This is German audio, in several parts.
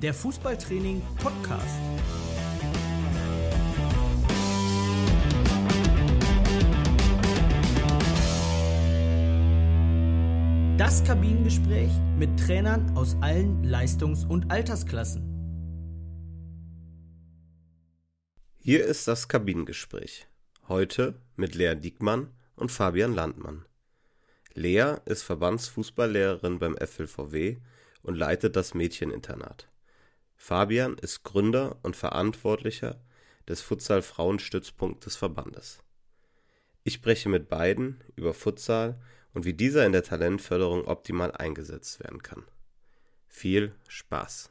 der Fußballtraining Podcast. Das Kabinengespräch mit Trainern aus allen Leistungs- und Altersklassen. Hier ist das Kabinengespräch. Heute mit Lea Diekmann und Fabian Landmann. Lea ist Verbandsfußballlehrerin beim FLVW und leitet das Mädcheninternat. Fabian ist Gründer und Verantwortlicher des Futsal-Frauenstützpunkt des Verbandes. Ich spreche mit beiden über Futsal und wie dieser in der Talentförderung optimal eingesetzt werden kann. Viel Spaß!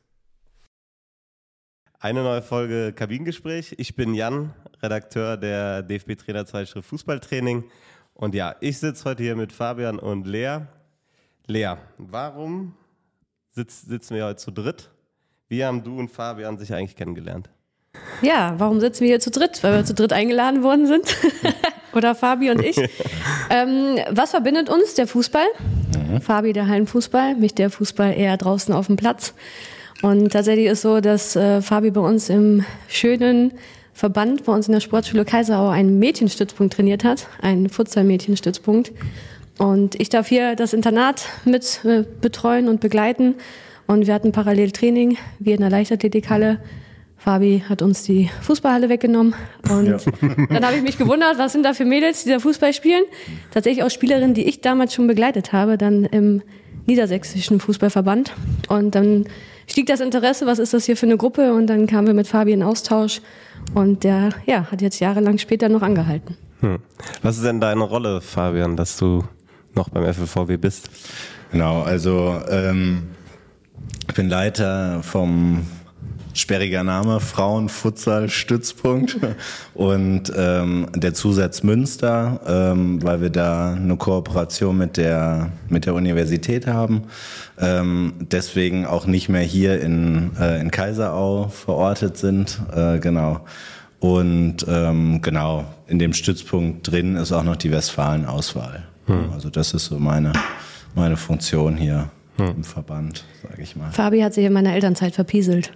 Eine neue Folge Kabinengespräch. Ich bin Jan, Redakteur der DFB-Trainerzeitschrift Fußballtraining. Und ja, ich sitze heute hier mit Fabian und Lea. Lea, warum sitzen wir heute zu dritt? Wie haben du und Fabian sich eigentlich kennengelernt? Ja, warum sitzen wir hier zu dritt? Weil wir zu dritt eingeladen worden sind. Oder Fabi und ich. Was verbindet uns? Der Fußball. Fabi der Hallenfußball, mich der Fußball eher draußen auf dem Platz. Und tatsächlich ist so, dass Fabi bei uns im schönen Verband, bei uns in der Sportschule Kaiserau, einen Mädchenstützpunkt trainiert hat, einen Futsal-Mädchenstützpunkt. Und ich darf hier das Internat mit betreuen und begleiten. Und wir hatten parallel Training, wir in der Leichtathletikhalle. Fabi hat uns die Fußballhalle weggenommen. Und dann habe ich mich gewundert, was sind da für Mädels, die da Fußball spielen? Tatsächlich auch Spielerinnen, die ich damals schon begleitet habe, dann im niedersächsischen Fußballverband. Und dann stieg das Interesse, was ist das hier für eine Gruppe? Und dann kamen wir mit Fabi in Austausch. Und der hat jetzt jahrelang später noch angehalten. Was ist denn deine Rolle, Fabian, dass du noch beim FLVW bist? Genau, also ich bin Leiter vom sperriger Name, Frauenfutsal-Stützpunkt und der Zusatz Münster, weil wir da eine Kooperation mit der Universität haben. Deswegen auch nicht mehr hier in Kaiserau verortet sind. Genau. Und genau, in dem Stützpunkt drin ist auch noch die Westfalen-Auswahl. Also das ist so meine Funktion hier im Verband, sage ich mal. Fabi hat sich in meiner Elternzeit verpieselt.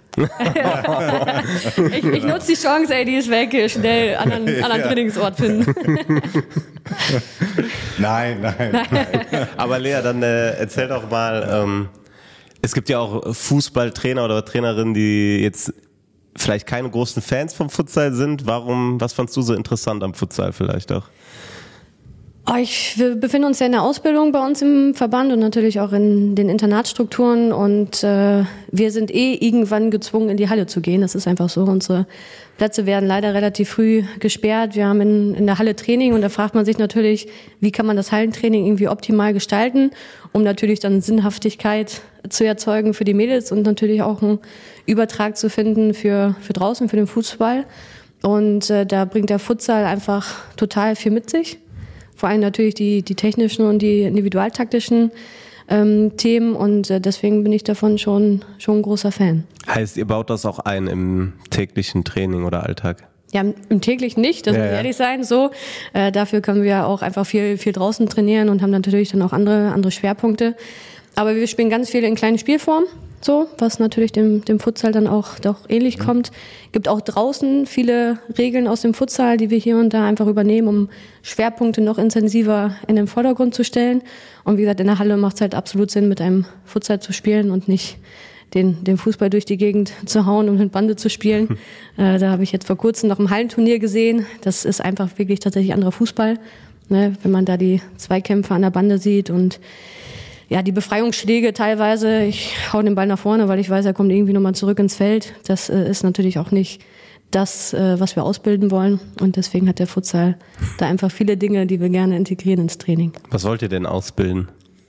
ich nutze die Chance, die ist weg, schnell anderen Trainingsort finden. Nein. Aber Lea, dann erzähl doch mal, es gibt ja auch Fußballtrainer oder Trainerinnen, die jetzt vielleicht keine großen Fans vom Futsal sind. Was fandst du so interessant am Futsal vielleicht auch? Wir befinden uns ja in der Ausbildung bei uns im Verband und natürlich auch in den Internatsstrukturen und wir sind irgendwann gezwungen, in die Halle zu gehen. Das ist einfach so. Unsere Plätze werden leider relativ früh gesperrt. Wir haben in der Halle Training und da fragt man sich natürlich, wie kann man das Hallentraining irgendwie optimal gestalten, um natürlich dann Sinnhaftigkeit zu erzeugen für die Mädels und natürlich auch einen Übertrag zu finden für draußen, für den Fußball. Und da bringt der Futsal einfach total viel mit sich. Vor allem natürlich die technischen und die individualtaktischen Themen und deswegen bin ich davon schon ein großer Fan. Heißt, ihr baut das auch ein im täglichen Training oder Alltag? Ja, im täglichen nicht, das muss ich ehrlich sein. So, dafür können wir auch einfach viel draußen trainieren und haben natürlich dann auch andere Schwerpunkte. Aber wir spielen ganz viel in kleinen Spielformen, so, was natürlich dem Futsal dann auch doch ähnlich kommt. Gibt auch draußen viele Regeln aus dem Futsal, die wir hier und da einfach übernehmen, um Schwerpunkte noch intensiver in den Vordergrund zu stellen. Und wie gesagt, in der Halle macht es halt absolut Sinn, mit einem Futsal zu spielen und nicht den Fußball durch die Gegend zu hauen und mit Bande zu spielen. Da habe ich jetzt vor kurzem noch im Hallenturnier gesehen. Das ist einfach wirklich tatsächlich anderer Fußball, ne? Wenn man da die Zweikämpfe an der Bande sieht und ja, die Befreiungsschläge teilweise, ich hau den Ball nach vorne, weil ich weiß, er kommt irgendwie nochmal zurück ins Feld. Das ist natürlich auch nicht das, was wir ausbilden wollen. Und deswegen hat der Futsal da einfach viele Dinge, die wir gerne integrieren ins Training. Was wollt ihr denn ausbilden?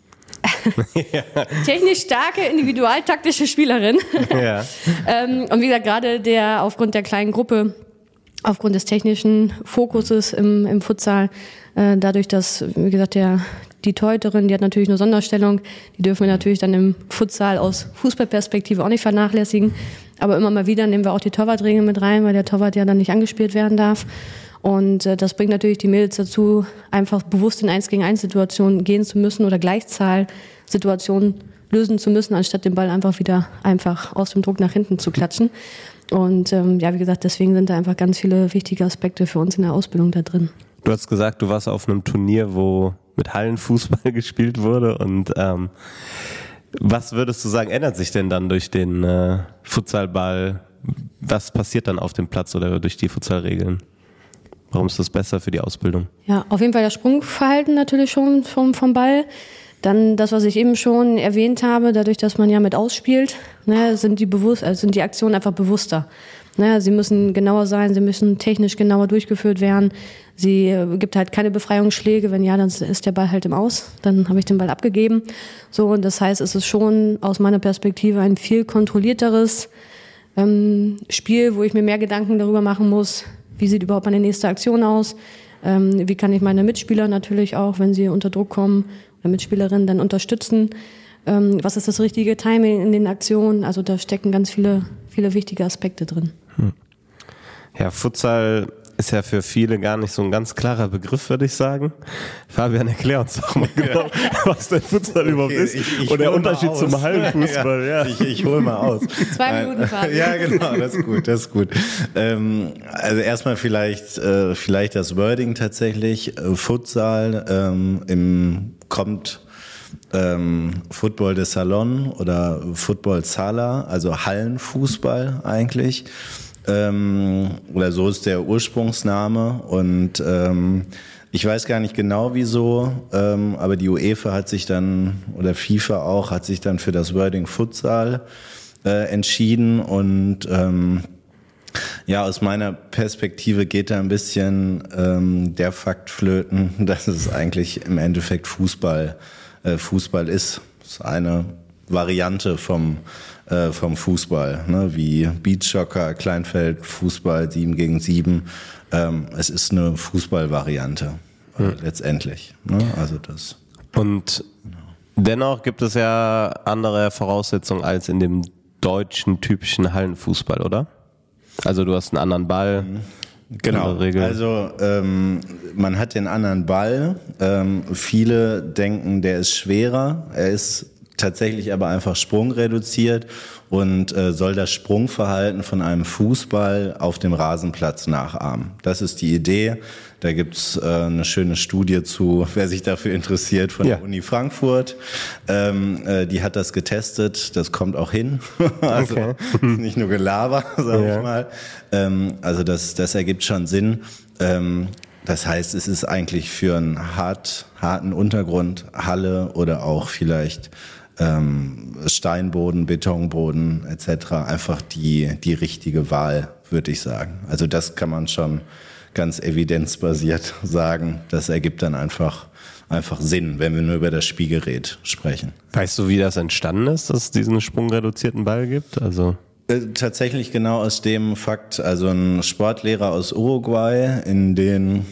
Technisch starke, individualtaktische Spielerin. Ja. Und wie gesagt, gerade aufgrund der kleinen Gruppe, aufgrund des technischen Fokuses im Futsal, dadurch, dass, wie gesagt, die Torhüterin, die hat natürlich eine Sonderstellung, die dürfen wir natürlich dann im Futsal aus Fußballperspektive auch nicht vernachlässigen. Aber immer mal wieder nehmen wir auch die Torwartregel mit rein, weil der Torwart ja dann nicht angespielt werden darf. Und das bringt natürlich die Mädels dazu, einfach bewusst in 1-gegen-1 Situationen gehen zu müssen oder Gleichzahl-Situationen lösen zu müssen, anstatt den Ball einfach aus dem Druck nach hinten zu klatschen. Und wie gesagt, deswegen sind da einfach ganz viele wichtige Aspekte für uns in der Ausbildung da drin. Du hast gesagt, du warst auf einem Turnier, wo mit Hallenfußball gespielt wurde. Und was würdest du sagen, ändert sich denn dann durch den Futsalball? Was passiert dann auf dem Platz oder durch die Futsalregeln? Warum ist das besser für die Ausbildung? Ja, auf jeden Fall das Sprungverhalten natürlich schon vom Ball. Dann das, was ich eben schon erwähnt habe, dadurch, dass man ja mit ausspielt, sind die Aktionen einfach bewusster. Sie müssen genauer sein, sie müssen technisch genauer durchgeführt werden. Sie gibt halt keine Befreiungsschläge. Wenn ja, dann ist der Ball halt im Aus. Dann habe ich den Ball abgegeben. So, und das heißt, es ist schon aus meiner Perspektive ein viel kontrollierteres Spiel, wo ich mir mehr Gedanken darüber machen muss, wie sieht überhaupt meine nächste Aktion aus? Wie kann ich meine Mitspieler natürlich auch, wenn sie unter Druck kommen, oder Mitspielerinnen dann unterstützen? Was ist das richtige Timing in den Aktionen? Also da stecken ganz viele wichtige Aspekte drin. Ja, Futsal ist ja für viele gar nicht so ein ganz klarer Begriff, würde ich sagen. Fabian, erklär uns doch mal genau, was der Futsal überhaupt ist und der Unterschied zum Hallenfußball. Ja. Ich hole mal aus. 2 Minuten, Fabian. Ja, genau, das ist gut. Also erstmal vielleicht das Wording tatsächlich. Futsal kommt Football de Salon oder Football Sala, also Hallenfußball eigentlich. Oder so ist der Ursprungsname und ich weiß gar nicht genau wieso, aber die UEFA hat sich dann, oder FIFA auch, hat sich dann für das Wording Futsal entschieden und aus meiner Perspektive geht da ein bisschen der Fakt flöten, dass es eigentlich im Endeffekt Fußball ist. Das ist eine Variante vom Fußball, ne? Wie Beachsoccer, Kleinfeldfußball, 7 gegen 7. Es ist eine Fußballvariante letztendlich. Ne? Also das. Und dennoch gibt es ja andere Voraussetzungen als in dem deutschen typischen Hallenfußball, oder? Also du hast einen anderen Ball. Genau, also man hat den anderen Ball. Viele denken, der ist schwerer. Er ist tatsächlich aber einfach sprungreduziert und soll das Sprungverhalten von einem Fußball auf dem Rasenplatz nachahmen. Das ist die Idee. Da gibt's eine schöne Studie zu, wer sich dafür interessiert, von der Uni Frankfurt. Die hat das getestet. Das kommt auch hin. Also okay. Nicht nur Gelaber, sag ich mal. Also das ergibt schon Sinn. Das heißt, es ist eigentlich für einen harten Untergrund, Halle oder auch vielleicht Steinboden, Betonboden etc. einfach die richtige Wahl, würde ich sagen. Also das kann man schon ganz evidenzbasiert sagen. Das ergibt dann einfach Sinn, wenn wir nur über das Spielgerät sprechen. Weißt du, wie das entstanden ist, dass es diesen sprungreduzierten Ball gibt? Also tatsächlich genau aus dem Fakt, also ein Sportlehrer aus Uruguay in den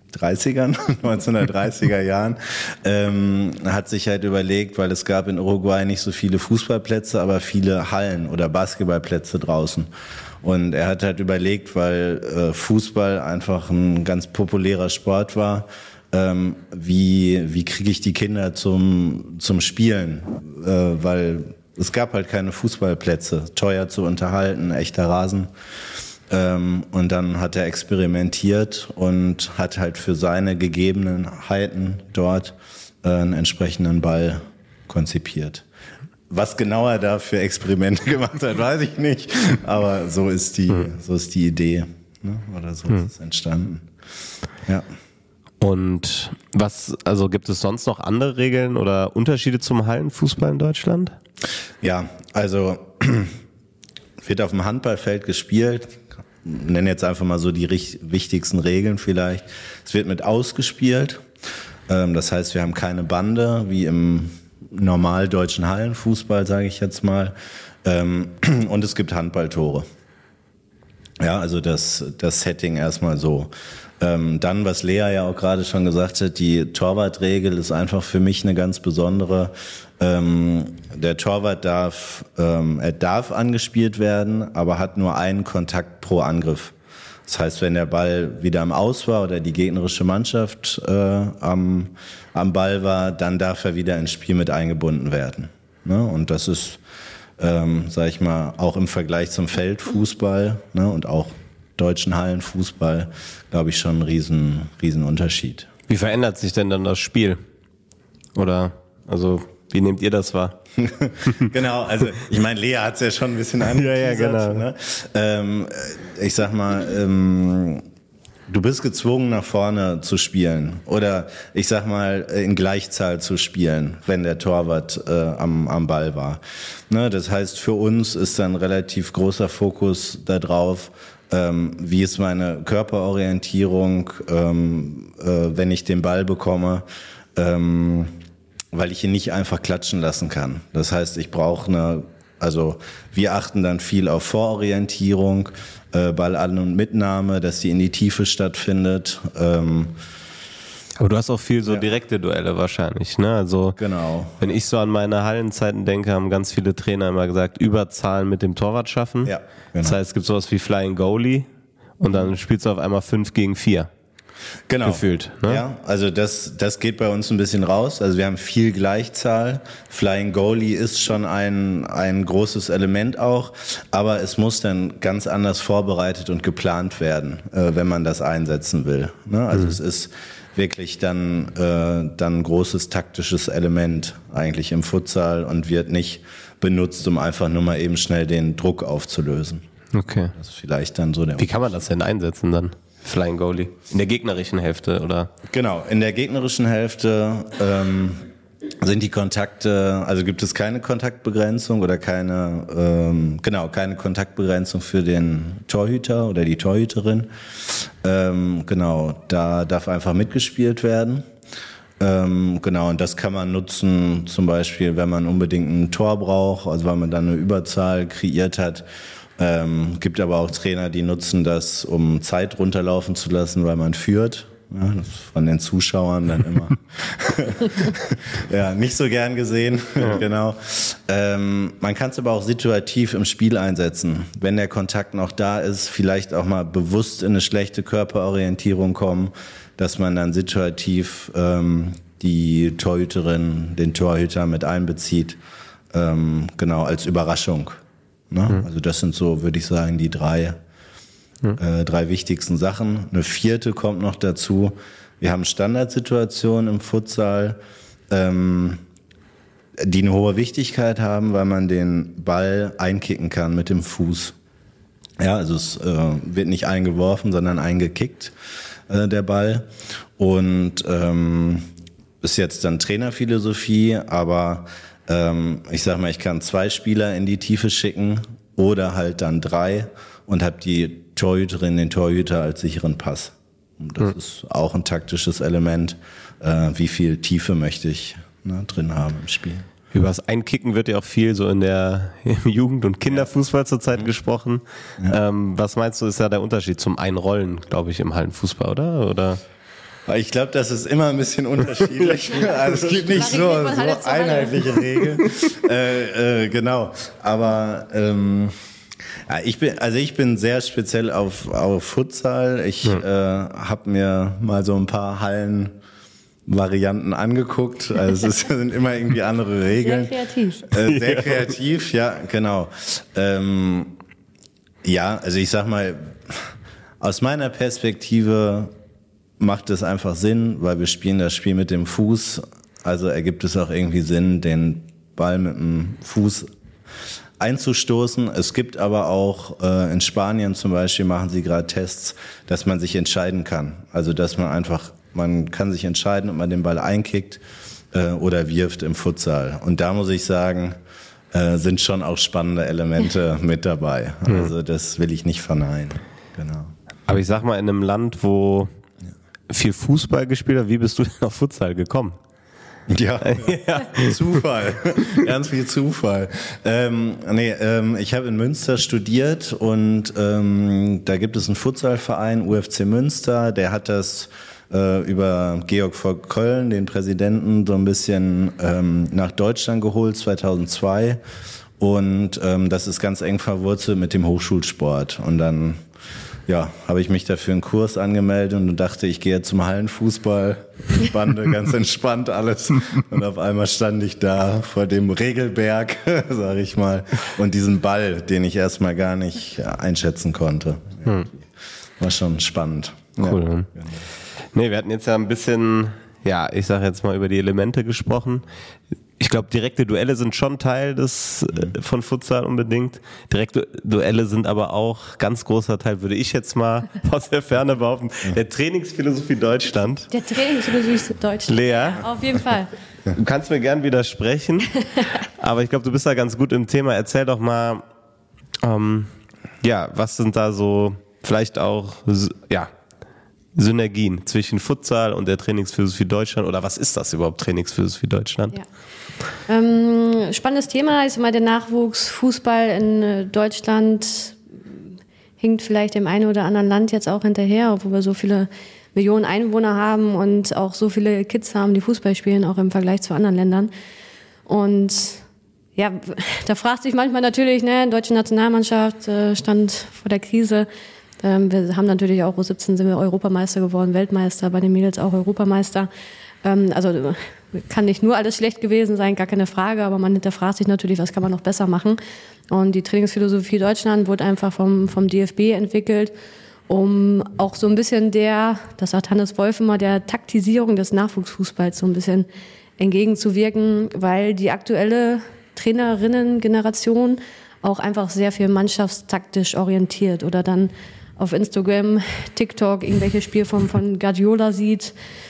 1930er Jahren, hat sich halt überlegt, weil es gab in Uruguay nicht so viele Fußballplätze, aber viele Hallen oder Basketballplätze draußen. Und er hat halt überlegt, weil Fußball einfach ein ganz populärer Sport war, wie kriege ich die Kinder zum Spielen, weil es gab halt keine Fußballplätze, teuer zu unterhalten, echter Rasen. Und dann hat er experimentiert und hat halt für seine Gegebenheiten dort einen entsprechenden Ball konzipiert. Was genau er da für Experimente gemacht hat, weiß ich nicht. Aber so ist die Idee, ne? Oder so ist es entstanden. Ja. Und gibt es sonst noch andere Regeln oder Unterschiede zum Hallenfußball in Deutschland? Ja, also wird auf dem Handballfeld gespielt. Ich nenne jetzt einfach mal so die wichtigsten Regeln vielleicht. Es wird mit ausgespielt. Das heißt, wir haben keine Bande wie im normal deutschen Hallenfußball, sage ich jetzt mal. Und es gibt Handballtore. Ja, also das Setting erstmal so. Dann, was Lea ja auch gerade schon gesagt hat, die Torwartregel ist einfach für mich eine ganz besondere. Der Torwart darf angespielt werden, aber hat nur einen Kontakt pro Angriff. Das heißt, wenn der Ball wieder am Aus war oder die gegnerische Mannschaft am Ball war, dann darf er wieder ins Spiel mit eingebunden werden. Ne? Und das ist, sag ich mal, auch im Vergleich zum Feldfußball, ne? Und auch deutschen Hallenfußball, glaube ich, schon ein riesen Unterschied. Wie verändert sich denn dann das Spiel? Oder, also, wie nehmt ihr das wahr? Genau, also ich meine, Lea hat es ja schon ein bisschen angeteasert. Ja, genau. Ne? Ich sag mal, du bist gezwungen, nach vorne zu spielen. Oder ich sag mal, in Gleichzahl zu spielen, wenn der Torwart am Ball war. Ne? Das heißt, für uns ist dann relativ großer Fokus darauf, wie ist meine Körperorientierung, wenn ich den Ball bekomme, weil ich ihn nicht einfach klatschen lassen kann. Das heißt, ich brauche wir achten dann viel auf Vororientierung, Ballan- und Mitnahme, dass die in die Tiefe stattfindet. Aber du hast auch viel so direkte Duelle wahrscheinlich, ne? Also genau. Wenn ich so an meine Hallenzeiten denke, haben ganz viele Trainer immer gesagt, Überzahlen mit dem Torwart schaffen. Ja, genau. Das heißt, es gibt sowas wie Flying Goalie und dann spielst du auf einmal 5 gegen 4. Genau. Gefühlt. Ne? Ja, also das geht bei uns ein bisschen raus. Also wir haben viel Gleichzahl. Flying Goalie ist schon ein großes Element auch, aber es muss dann ganz anders vorbereitet und geplant werden, wenn man das einsetzen will. Ne? Also es ist wirklich dann ein großes taktisches Element eigentlich im Futsal und wird nicht benutzt, um einfach nur mal eben schnell den Druck aufzulösen. Okay. Das ist vielleicht dann so der Wie kann man das denn einsetzen dann? Flying Goalie. In der gegnerischen Hälfte, oder? Genau, in der gegnerischen Hälfte sind die Kontakte, also gibt es keine Kontaktbegrenzung oder keine Kontaktbegrenzung für den Torhüter oder die Torhüterin. Genau, da darf einfach mitgespielt werden. Genau, und das kann man nutzen, zum Beispiel, wenn man unbedingt ein Tor braucht, also weil man dann eine Überzahl kreiert hat. Gibt aber auch Trainer, die nutzen das, um Zeit runterlaufen zu lassen, weil man führt. Ja, das ist von den Zuschauern dann immer ja, nicht so gern gesehen. Ja. Genau. Man kann es aber auch situativ im Spiel einsetzen. Wenn der Kontakt noch da ist, vielleicht auch mal bewusst in eine schlechte Körperorientierung kommen, dass man dann situativ die Torhüterin, den Torhüter mit einbezieht, genau, als Überraschung. Ne? Also das sind so, würde ich sagen, die drei wichtigsten Sachen. Eine vierte kommt noch dazu. Wir haben Standardsituationen im Futsal, die eine hohe Wichtigkeit haben, weil man den Ball einkicken kann mit dem Fuß. Ja, also es wird nicht eingeworfen, sondern eingekickt, der Ball. Und ist jetzt dann Trainerphilosophie, aber ich sag mal, ich kann 2 Spieler in die Tiefe schicken oder halt dann 3 und habe die Torhüterin, den Torhüter als sicheren Pass. Und das ist auch ein taktisches Element. Wie viel Tiefe möchte ich drin haben im Spiel? Über das Einkicken wird ja auch viel so im Jugend- und Kinderfußball zurzeit gesprochen. Ja. Was meinst du, ist ja der Unterschied zum Einrollen, glaube ich, im Hallenfußball, oder? Ich glaube, das ist immer ein bisschen unterschiedlich. Also es gibt nicht so einheitliche Regeln. Genau. Aber ja, ich bin sehr speziell auf Futsal. Ich habe mir mal so ein paar Hallenvarianten angeguckt. Also es sind immer irgendwie andere Regeln. Sehr kreativ. Sehr kreativ, ja, genau. Ja, also ich sag mal, aus meiner Perspektive macht es einfach Sinn, weil wir spielen das Spiel mit dem Fuß. Also ergibt es auch irgendwie Sinn, den Ball mit dem Fuß einzustoßen. Es gibt aber auch in Spanien zum Beispiel machen sie gerade Tests, dass man sich entscheiden kann. Also dass man kann sich entscheiden, ob man den Ball einkickt oder wirft im Futsal. Und da muss ich sagen, sind schon auch spannende Elemente mit dabei. Also das will ich nicht verneinen. Genau. Aber ich sag mal, in einem Land, wo viel Fußball gespielt hat, wie bist du denn auf Futsal gekommen? Ja, Zufall. Ganz viel Zufall. Ich habe in Münster studiert und da gibt es einen Futsalverein, UFC Münster, der hat das über Georg von Köln, den Präsidenten, so ein bisschen nach Deutschland geholt, 2002. Und das ist ganz eng verwurzelt mit dem Hochschulsport. Und dann ja, habe ich mich dafür einen Kurs angemeldet und dachte, ich gehe zum Hallenfußballbande, ganz entspannt alles. Und auf einmal stand ich da vor dem Regelberg, sage ich mal, und diesen Ball, den ich erstmal gar nicht einschätzen konnte. War schon spannend. Cool. Ja. Nee, wir hatten jetzt ja ein bisschen, ja, ich sage jetzt mal über die Elemente gesprochen. Ich glaube, direkte Duelle sind schon Teil von Futsal unbedingt. Direkte Duelle sind aber auch ganz großer Teil, würde ich jetzt mal aus der Ferne behaupten, der Trainingsphilosophie Deutschland. Der Trainingsphilosophie Deutschland. Lea. Ja, auf jeden Fall. Du kannst mir gern widersprechen, aber ich glaube, du bist da ganz gut im Thema. Erzähl doch mal, was sind da so vielleicht auch, Synergien zwischen Futsal und der Trainingsphilosophie Deutschland, oder was ist das überhaupt, Trainingsphilosophie Deutschland? Ja. Spannendes Thema. Ich sag mal, der Nachwuchsfußball in Deutschland hinkt vielleicht dem einen oder anderen Land jetzt auch hinterher, obwohl wir so viele Millionen Einwohner haben und auch so viele Kids haben, die Fußball spielen, auch im Vergleich zu anderen Ländern. Und ja, da fragt sich manchmal natürlich, die deutsche Nationalmannschaft stand vor der Krise. Wir haben natürlich auch U17 sind wir Europameister geworden, Weltmeister, bei den Mädels auch Europameister. Also kann nicht nur alles schlecht gewesen sein, gar keine Frage, aber man hinterfragt sich natürlich, was kann man noch besser machen. Und die Trainingsphilosophie Deutschland wurde einfach vom DFB entwickelt, um auch so ein bisschen das sagt Hannes Wolf immer, der Taktisierung des Nachwuchsfußballs so ein bisschen entgegenzuwirken, weil die aktuelle Trainerinnen-Generation auch einfach sehr viel mannschaftstaktisch orientiert oder dann auf Instagram, TikTok irgendwelche Spielformen von Guardiola sieht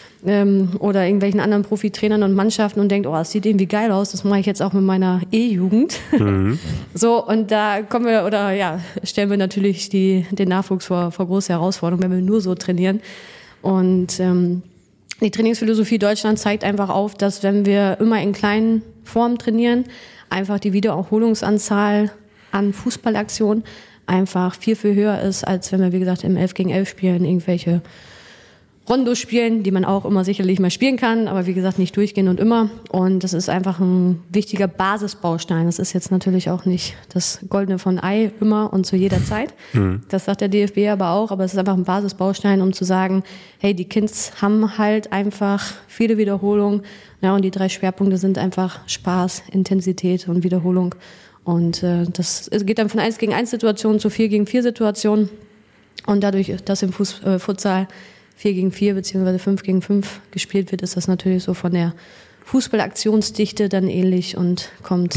oder irgendwelchen anderen Profitrainern und Mannschaften und denkt, das sieht irgendwie geil aus, das mache ich jetzt auch mit meiner E-Jugend. So, und da stellen wir natürlich den Nachwuchs vor große Herausforderungen, wenn wir nur so trainieren. Und die Trainingsphilosophie Deutschland zeigt einfach auf, dass wenn wir immer in kleinen Formen trainieren, einfach die Wiedererholungsanzahl an Fußballaktionen einfach viel, viel höher ist, als wenn wir, wie gesagt, im 11 gegen 11 spielen, irgendwelche Rondo spielen, die man auch immer sicherlich mal spielen kann, aber wie gesagt, nicht durchgehend und immer. Und das ist einfach ein wichtiger Basisbaustein. Das ist jetzt natürlich auch nicht das Goldene von Ei immer und zu jeder Zeit. Das sagt der DFB aber auch, aber es ist einfach ein Basisbaustein, um zu sagen, hey, die Kids haben halt einfach viele Wiederholungen. Ja, und die 3 Schwerpunkte sind einfach Spaß, Intensität und Wiederholung. Und das geht dann von 1 gegen 1 Situationen zu 4 gegen 4 Situationen. Und dadurch, dass im Futsal 4 gegen 4 beziehungsweise 5 gegen 5 gespielt wird, ist das natürlich so von der Fußballaktionsdichte dann ähnlich und kommt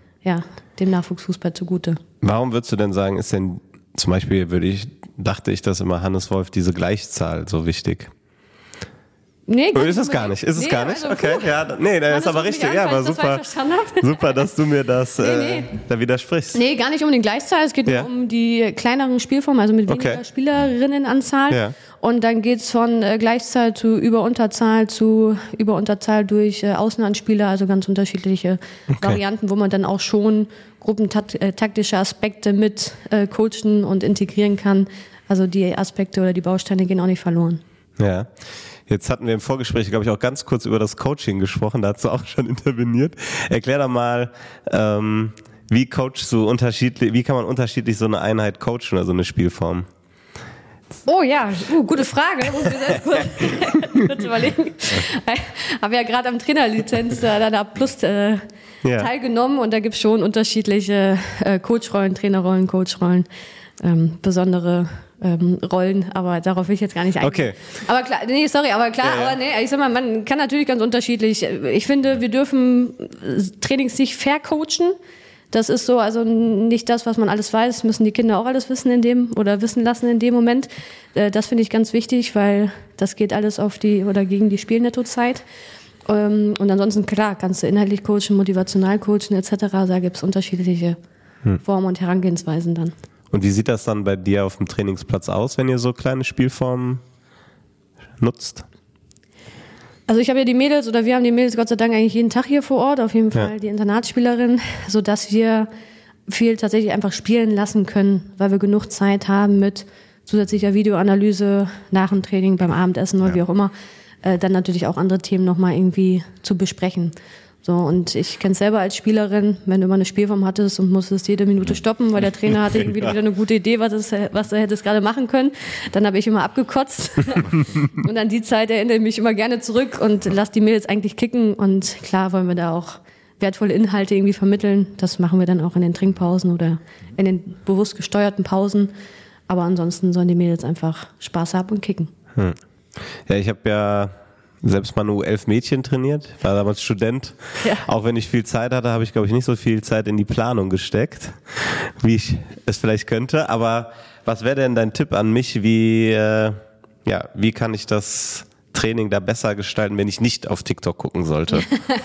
dem Nachwuchsfußball zugute. Warum würdest du denn sagen, ist denn zum Beispiel, dachte ich, dass immer Hannes Wolf diese Gleichzahl so wichtig? Nee, ist es gar nicht. Ist es gar nicht? Also, okay, das ist aber richtig. Ja, aber super, super, dass du mir das da widersprichst. Nee, gar nicht um den Gleichzahl. Es geht nur um die kleineren Spielformen, also mit weniger Spielerinnenanzahl. Ja. Und dann geht's von Gleichzahl zu Über-Unterzahl durch Außenanspieler, also ganz unterschiedliche Varianten, wo man dann auch schon gruppentaktische Aspekte mit coachen und integrieren kann. Also die Aspekte oder die Bausteine gehen auch nicht verloren. Ja. Jetzt hatten wir im Vorgespräch, glaube ich, auch ganz kurz über das Coaching gesprochen, da hast du auch schon interveniert. Erklär doch mal, wie kann man unterschiedlich so eine Einheit coachen oder so eine Spielform? Oh ja, gute Frage. Muss ich selbst kurz überlegen. Ich habe ja gerade am Trainerlizenz da Plus teilgenommen und da gibt es schon unterschiedliche Coachrollen, Trainerrollen, Coachrollen, besondere Rollen, aber darauf will ich jetzt gar nicht eingehen. Okay. Aber klar, ich sag mal, man kann natürlich ganz unterschiedlich. Ich finde, wir dürfen Trainings nicht vercoachen. Das ist so, also nicht das, was man alles weiß, müssen die Kinder auch alles wissen wissen lassen in dem Moment. Das finde ich ganz wichtig, weil das geht alles gegen die Spielnettozeit. Und ansonsten, klar, kannst du inhaltlich coachen, motivational coachen etc. Da gibt es unterschiedliche Formen und Herangehensweisen dann. Und wie sieht das dann bei dir auf dem Trainingsplatz aus, wenn ihr so kleine Spielformen nutzt? Also wir haben die Mädels Gott sei Dank eigentlich jeden Tag hier vor Ort, auf jeden Fall die Internatsspielerin, sodass wir viel tatsächlich einfach spielen lassen können, weil wir genug Zeit haben mit zusätzlicher Videoanalyse nach dem Training, beim Abendessen oder wie auch immer, dann natürlich auch andere Themen nochmal irgendwie zu besprechen. So, und ich kenne es selber als Spielerin, wenn du immer eine Spielform hattest und musstest jede Minute stoppen, weil der Trainer hatte irgendwie wieder eine gute Idee, was du hättest gerade machen können, dann habe ich immer abgekotzt. Und an die Zeit erinnere ich mich immer gerne zurück und lass die Mädels eigentlich kicken. Und klar wollen wir da auch wertvolle Inhalte irgendwie vermitteln. Das machen wir dann auch in den Trinkpausen oder in den bewusst gesteuerten Pausen. Aber ansonsten sollen die Mädels einfach Spaß haben und kicken. Ja, ich habe ja selbst mal nur 11 Mädchen trainiert, war damals Student. Ja. Auch wenn ich viel Zeit hatte, habe ich, glaube ich, nicht so viel Zeit in die Planung gesteckt, wie ich es vielleicht könnte. Aber was wäre denn dein Tipp an mich, wie kann ich das Training da besser gestalten, wenn ich nicht auf TikTok gucken sollte?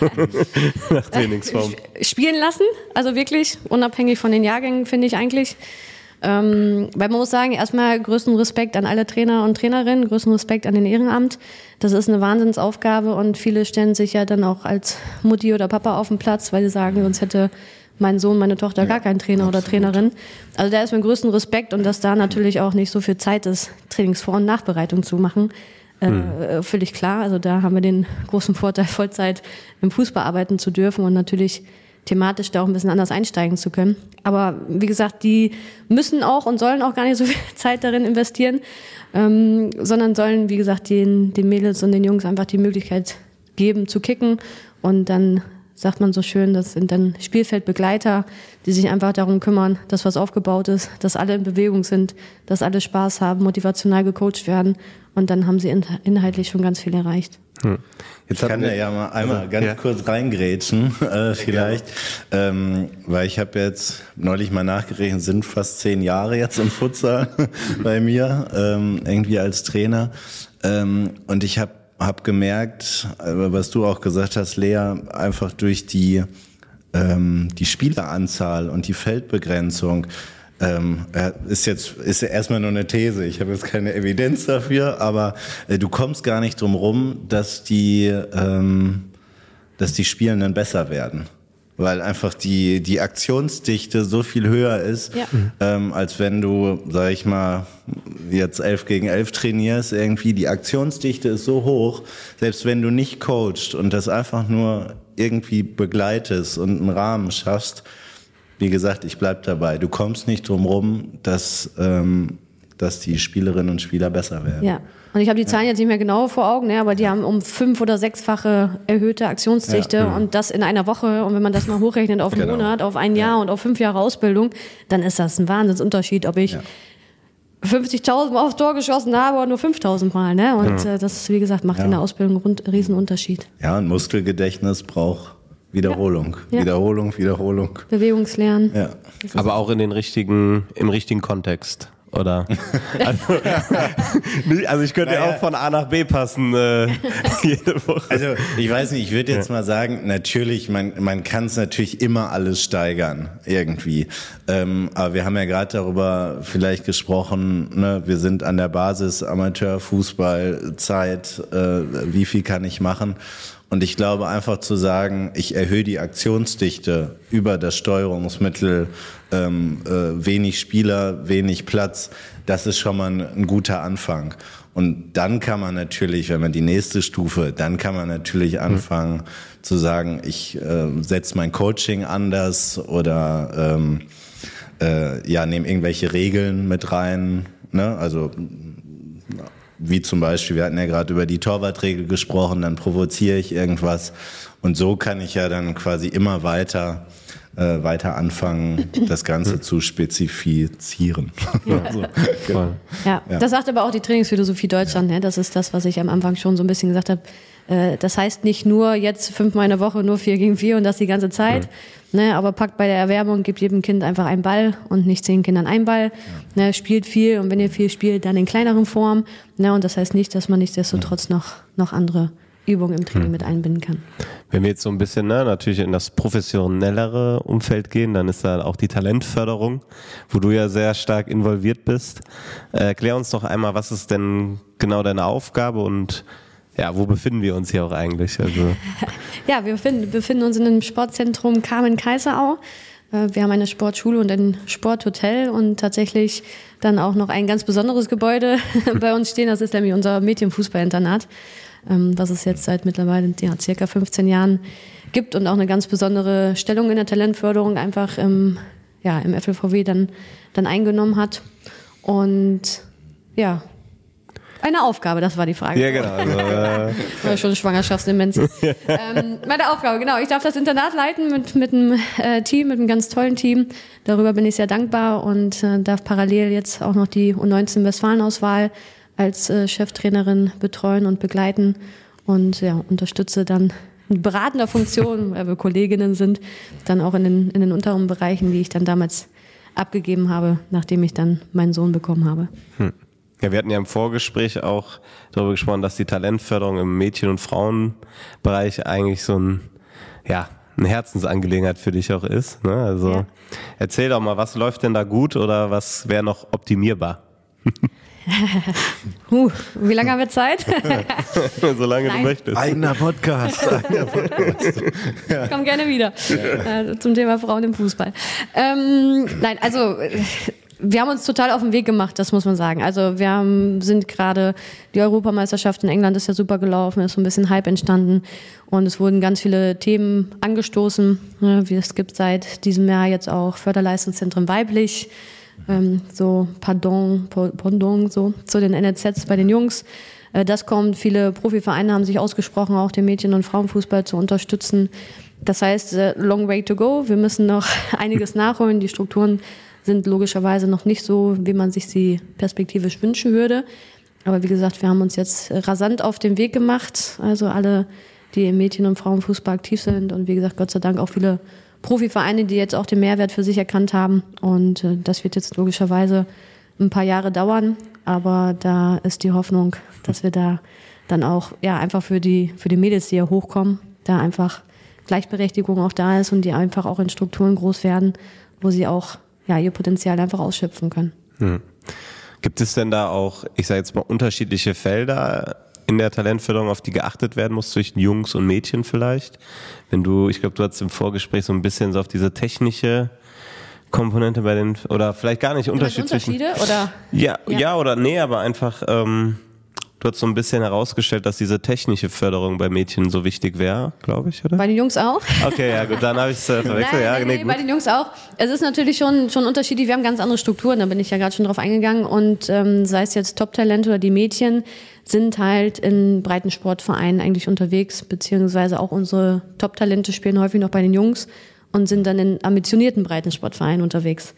Nach Trainingsform. Spielen lassen, also wirklich, unabhängig von den Jahrgängen, finde ich eigentlich. Weil man muss sagen, erstmal größten Respekt an alle Trainer und Trainerinnen, größten Respekt an den Ehrenamt. Das ist eine Wahnsinnsaufgabe und viele stellen sich ja dann auch als Mutti oder Papa auf den Platz, weil sie sagen, sonst hätte mein Sohn, meine Tochter gar keinen Trainer oder Trainerin. Also da ist mein größten Respekt und dass da natürlich auch nicht so viel Zeit ist, Trainingsvor- und Nachbereitung zu machen. Völlig klar. Also da haben wir den großen Vorteil, Vollzeit im Fußball arbeiten zu dürfen und natürlich thematisch da auch ein bisschen anders einsteigen zu können. Aber wie gesagt, die müssen auch und sollen auch gar nicht so viel Zeit darin investieren, sondern sollen, wie gesagt, den Mädels und den Jungs einfach die Möglichkeit geben zu kicken. Und dann sagt man so schön, das sind dann Spielfeldbegleiter, die sich einfach darum kümmern, dass was aufgebaut ist, dass alle in Bewegung sind, dass alle Spaß haben, motivational gecoacht werden. Und dann haben sie inhaltlich schon ganz viel erreicht. Jetzt kann er ja mal einmal ganz kurz reingrätschen, vielleicht, weil ich habe jetzt neulich mal nachgerechnet, sind fast 10 Jahre jetzt im Futsal bei mir, irgendwie als Trainer, und ich habe gemerkt, was du auch gesagt hast, Lea, einfach durch die Spieleranzahl und die Feldbegrenzung, ist ja erstmal nur eine These. Ich habe jetzt keine Evidenz dafür, aber du kommst gar nicht drum rum, dass die Spielenden besser werden. Weil einfach die Aktionsdichte so viel höher ist, als wenn du, sag ich mal, jetzt 11 gegen 11 trainierst irgendwie. Die Aktionsdichte ist so hoch, selbst wenn du nicht coachst und das einfach nur irgendwie begleitest und einen Rahmen schaffst. Wie gesagt, ich bleib dabei. Du kommst nicht drum rum, dass die Spielerinnen und Spieler besser werden. Ja, und ich habe die Zahlen jetzt nicht mehr genau vor Augen, ne, aber die haben um 5- oder 6-fache erhöhte Aktionsdichte und das in einer Woche. Und wenn man das mal hochrechnet auf einen Monat, auf ein Jahr und auf 5 Jahre Ausbildung, dann ist das ein Wahnsinnsunterschied, ob ich 50.000 Mal aufs Tor geschossen habe oder nur 5.000 Mal. Ne? Und das, wie gesagt, macht in der Ausbildung einen Riesenunterschied. Ja, ein Muskelgedächtnis braucht Wiederholung, Wiederholung. Bewegungslernen. Ja. Aber auch im richtigen Kontext, oder? Also ich könnte ja auch von A nach B passen jede Woche. Also ich weiß nicht, ich würde jetzt mal sagen, natürlich, man kann es natürlich immer alles steigern, irgendwie. Aber wir haben ja gerade darüber vielleicht gesprochen, ne? Wir sind an der Basis Amateurfußball, Zeit, wie viel kann ich machen? Und ich glaube einfach zu sagen, ich erhöhe die Aktionsdichte über das Steuerungsmittel, wenig Spieler, wenig Platz, das ist schon mal ein guter Anfang. Und dann kann man natürlich, wenn man die nächste Stufe, dann kann man natürlich anfangen zu sagen, ich setze mein Coaching anders oder nehme irgendwelche Regeln mit rein, ne? Also wie zum Beispiel, wir hatten ja gerade über die Torwartregel gesprochen, dann provoziere ich irgendwas und so kann ich ja dann quasi immer weiter anfangen, das Ganze zu spezifizieren. Das sagt aber auch die Trainingsphilosophie Deutschland. Ne? Das ist das, was ich am Anfang schon so ein bisschen gesagt habe. Das heißt nicht nur jetzt 5-mal in der Woche nur 4 gegen 4 und das die ganze Zeit, ne? Aber packt bei der Erwärmung, gibt jedem Kind einfach einen Ball und nicht 10 Kindern einen Ball. Ne? Spielt viel und wenn ihr viel spielt, dann in kleineren Form. Ne? Und das heißt nicht, dass man nichtsdestotrotz noch andere Übungen im Training mit einbinden kann. Wenn wir jetzt so ein bisschen natürlich in das professionellere Umfeld gehen, dann ist da auch die Talentförderung, wo du ja sehr stark involviert bist. Erklär uns doch einmal, was ist denn genau deine Aufgabe und ja, wo befinden wir uns hier auch eigentlich? Also ja, wir befinden uns in einem Sportzentrum Kamen-Kaiserau. Wir haben eine Sportschule und ein Sporthotel und tatsächlich dann auch noch ein ganz besonderes Gebäude bei uns stehen. Das ist nämlich unser Mädchenfußballinternat, was es jetzt seit mittlerweile circa 15 Jahren gibt und auch eine ganz besondere Stellung in der Talentförderung einfach im FLVW dann eingenommen hat. Und ja, eine Aufgabe, das war die Frage. Ja, genau. Also, war schon Schwangerschaftsdemenz. Meine Aufgabe, genau. Ich darf das Internat leiten mit einem Team, mit einem ganz tollen Team. Darüber bin ich sehr dankbar und darf parallel jetzt auch noch die U19 Westfalen-Auswahl als Cheftrainerin betreuen und begleiten und ja, unterstütze dann in beratender Funktion, weil wir Kolleginnen sind, dann auch in den unteren Bereichen, die ich dann damals abgegeben habe, nachdem ich dann meinen Sohn bekommen habe. Ja, wir hatten ja im Vorgespräch auch darüber gesprochen, dass die Talentförderung im Mädchen- und Frauenbereich eigentlich so eine Herzensangelegenheit für dich auch ist. Ne? Also Erzähl doch mal, was läuft denn da gut oder was wäre noch optimierbar? Wie lange haben wir Zeit? Solange du möchtest. Eigener Podcast. Ich komme gerne wieder zum Thema Frauen im Fußball. Wir haben uns total auf den Weg gemacht, das muss man sagen. Also sind gerade, die Europameisterschaft in England ist ja super gelaufen, ist so ein bisschen Hype entstanden und es wurden ganz viele Themen angestoßen. Es gibt seit diesem Jahr jetzt auch Förderleistungszentren weiblich, so Pendant so zu den NLZs bei den Jungs. Das kommt, viele Profivereine haben sich ausgesprochen, auch den Mädchen- und Frauenfußball zu unterstützen. Das heißt, long way to go. Wir müssen noch einiges nachholen. Die Strukturen sind logischerweise noch nicht so, wie man sich sie perspektivisch wünschen würde. Aber wie gesagt, wir haben uns jetzt rasant auf den Weg gemacht. Also alle, die im Mädchen- und Frauenfußball aktiv sind und wie gesagt, Gott sei Dank auch viele Profivereine, die jetzt auch den Mehrwert für sich erkannt haben. Und das wird jetzt logischerweise ein paar Jahre dauern. Aber da ist die Hoffnung, dass wir da dann auch einfach für die Mädels, die hier hochkommen, da einfach Gleichberechtigung auch da ist und die einfach auch in Strukturen groß werden, wo sie auch ihr Potenzial einfach ausschöpfen können. Gibt es denn da auch, ich sage jetzt mal, unterschiedliche Felder in der Talentförderung, auf die geachtet werden muss, zwischen Jungs und Mädchen vielleicht? Ich glaube, du hattest im Vorgespräch so ein bisschen so auf diese technische Komponente bei den, oder vielleicht gar nicht Unterschiede oder? Ja oder nee, aber einfach, du hast so ein bisschen herausgestellt, dass diese technische Förderung bei Mädchen so wichtig wäre, glaube ich, oder? Bei den Jungs auch. Okay, ja gut, dann habe ich es verwechselt. Nein, bei den Jungs auch. Es ist natürlich schon unterschiedlich. Wir haben ganz andere Strukturen, da bin ich ja gerade schon drauf eingegangen. Und sei es jetzt Top-Talente oder die Mädchen, sind halt in Breitensportvereinen eigentlich unterwegs, beziehungsweise auch unsere Top-Talente spielen häufig noch bei den Jungs und sind dann in ambitionierten Breitensportvereinen unterwegs.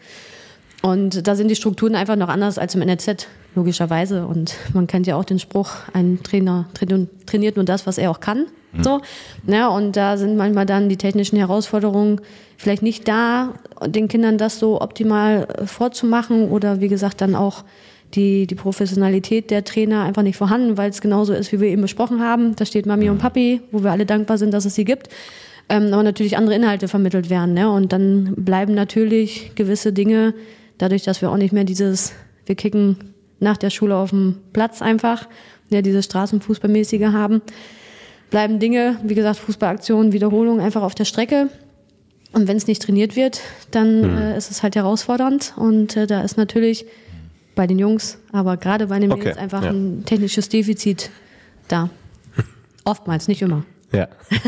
Und da sind die Strukturen einfach noch anders als im NLZ, logischerweise. Und man kennt ja auch den Spruch, ein Trainer trainiert nur das, was er auch kann. So. Ja, und da sind manchmal dann die technischen Herausforderungen vielleicht nicht da, den Kindern das so optimal vorzumachen oder wie gesagt dann auch die Professionalität der Trainer einfach nicht vorhanden, weil es genauso ist, wie wir eben besprochen haben. Da steht Mami und Papi, wo wir alle dankbar sind, dass es sie gibt. Aber natürlich andere Inhalte vermittelt werden. Ne? Und dann bleiben natürlich gewisse Dinge, dadurch, dass wir auch nicht mehr wir kicken nach der Schule auf dem Platz einfach, dieses Straßenfußballmäßige haben, bleiben Dinge, wie gesagt, Fußballaktionen, Wiederholungen einfach auf der Strecke. Und wenn es nicht trainiert wird, dann ist es halt herausfordernd. Und da ist natürlich bei den Jungs, aber gerade bei den Mädels einfach ein technisches Defizit da. Oftmals, nicht immer. Ja.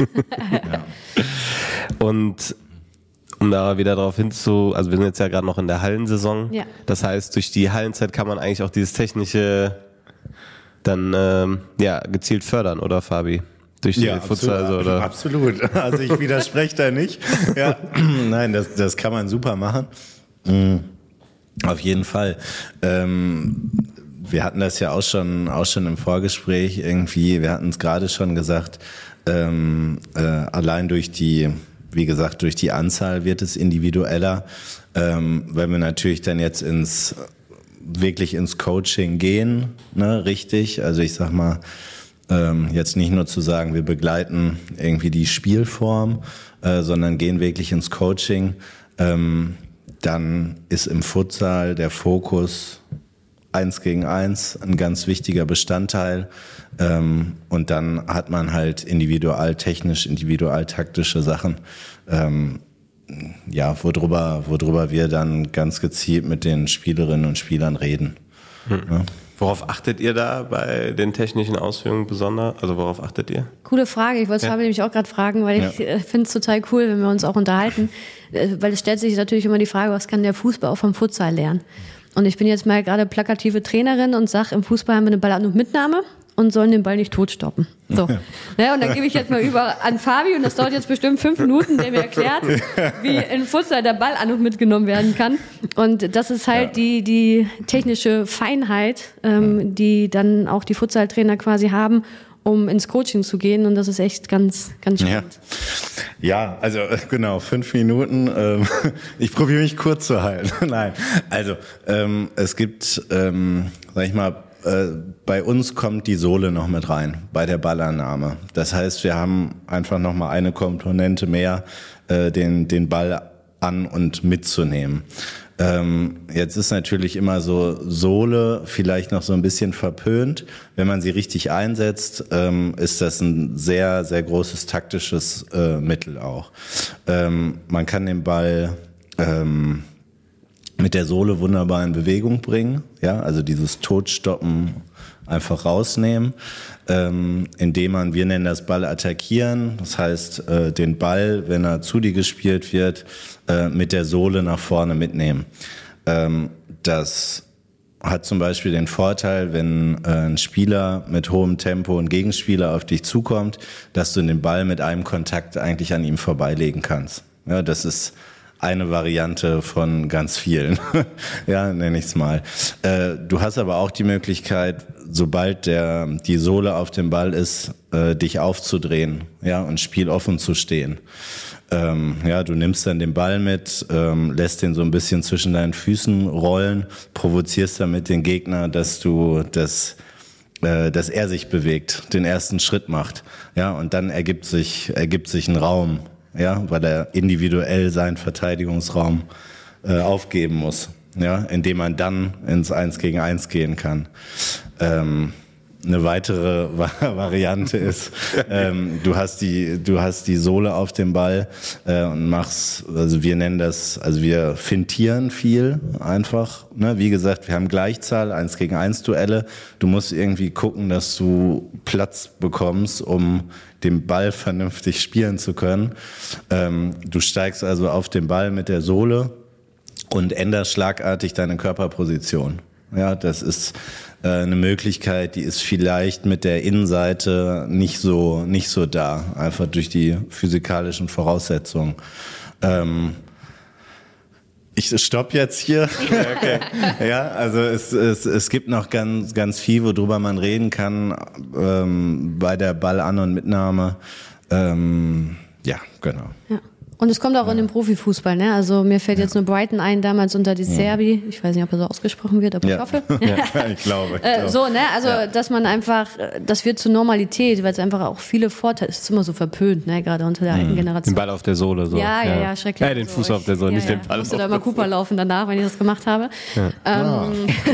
Und um da wieder darauf also wir sind jetzt ja gerade noch in der Hallensaison. Ja. Das heißt, durch die Hallenzeit kann man eigentlich auch dieses Technische dann gezielt fördern, oder Fabi? Durch die Futsal, oder? Absolut. Also ich widerspreche da nicht. Ja. Nein, das kann man super machen. Auf jeden Fall. Wir hatten das ja auch schon im Vorgespräch irgendwie. Wir hatten es gerade schon gesagt. Allein durch die Anzahl wird es individueller. Wenn wir natürlich dann jetzt wirklich ins Coaching gehen, ne, richtig. Also ich sag mal, jetzt nicht nur zu sagen, wir begleiten irgendwie die Spielform, sondern gehen wirklich ins Coaching, dann ist im Futsal der Fokus 1 gegen 1 ein ganz wichtiger Bestandteil. Und dann hat man halt individualtechnisch, individualtaktische Sachen, worüber wir dann ganz gezielt mit den Spielerinnen und Spielern reden. Ja. Worauf achtet ihr da bei den technischen Ausführungen besonders? Also worauf achtet ihr? Coole Frage. Ich wollte es nämlich auch gerade fragen, weil ich finde es total cool, wenn wir uns auch unterhalten. Weil es stellt sich natürlich immer die Frage, was kann der Fußball auch vom Futsal lernen? Und ich bin jetzt mal gerade plakative Trainerin und sage, im Fußball haben wir eine Ball- und Mitnahme und sollen den Ball nicht totstoppen. So. Ja, und dann gebe ich jetzt mal über an Fabi und das dauert jetzt bestimmt 5 Minuten, der mir erklärt, wie in Futsal der Ball an- und mitgenommen werden kann. Und das ist halt die technische Feinheit, die dann auch die Futsaltrainer quasi haben, um ins Coaching zu gehen. Und das ist echt ganz, ganz spannend. Ja, also genau, 5 Minuten. Ich probiere mich kurz zu halten. Nein, also es gibt, sag ich mal, bei uns kommt die Sohle noch mit rein, bei der Ballannahme. Das heißt, wir haben einfach noch mal eine Komponente mehr, den Ball an- und mitzunehmen. Jetzt ist natürlich immer so Sohle vielleicht noch so ein bisschen verpönt. Wenn man sie richtig einsetzt, ist das ein sehr, sehr großes taktisches Mittel auch. Man kann den Ball mit der Sohle wunderbar in Bewegung bringen, ja, also dieses Totstoppen einfach rausnehmen, indem man, wir nennen das Ball attackieren, das heißt, den Ball, wenn er zu dir gespielt wird, mit der Sohle nach vorne mitnehmen. Das hat zum Beispiel den Vorteil, wenn ein Spieler mit hohem Tempo, ein Gegenspieler auf dich zukommt, dass du den Ball mit einem Kontakt eigentlich an ihm vorbeilegen kannst. Ja, das ist eine Variante von ganz vielen, ja, nenne ich es mal. Du hast aber auch die Möglichkeit, sobald die Sohle auf dem Ball ist, dich aufzudrehen, ja, und spieloffen zu stehen. Ja, du nimmst dann den Ball mit, lässt den so ein bisschen zwischen deinen Füßen rollen, provozierst damit den Gegner, dass er sich bewegt, den ersten Schritt macht, ja, und dann ergibt sich ein Raum. Ja, weil er individuell seinen Verteidigungsraum aufgeben muss, ja, indem man dann ins 1 gegen 1 gehen kann. Eine weitere Variante ist, du hast die Sohle auf dem Ball und machst, also wir nennen das, also wir fintieren viel einfach. Ne? Wie gesagt, wir haben Gleichzahl, 1 gegen 1 Duelle. Du musst irgendwie gucken, dass du Platz bekommst, um den Ball vernünftig spielen zu können. Du steigst also auf den Ball mit der Sohle und änderst schlagartig deine Körperposition. Ja, das ist eine Möglichkeit, die ist vielleicht mit der Innenseite nicht so da, einfach durch die physikalischen Voraussetzungen. Ich stopp jetzt hier. Okay. Ja, also es gibt noch ganz, ganz viel, worüber man reden kann bei der Ball-An- und Mitnahme. Ja, genau. Ja. Und es kommt auch in den Profifußball, ne? Also mir fällt jetzt nur Brighton ein, damals unter die Serbi. Ich weiß nicht, ob er so ausgesprochen wird, aber ich hoffe. Ja, ich glaube. So, ne? Also, dass man einfach, das wird zur Normalität, weil es einfach auch viele Vorteile, es ist immer so verpönt, ne? Gerade unter der alten Generation. Den Ball auf der Sohle, so. Ja, schrecklich. Ja, den Fuß auf der Sohle, nicht den Ball. Ich musste da immer Cooper laufen danach, wenn ich das gemacht habe. Ja.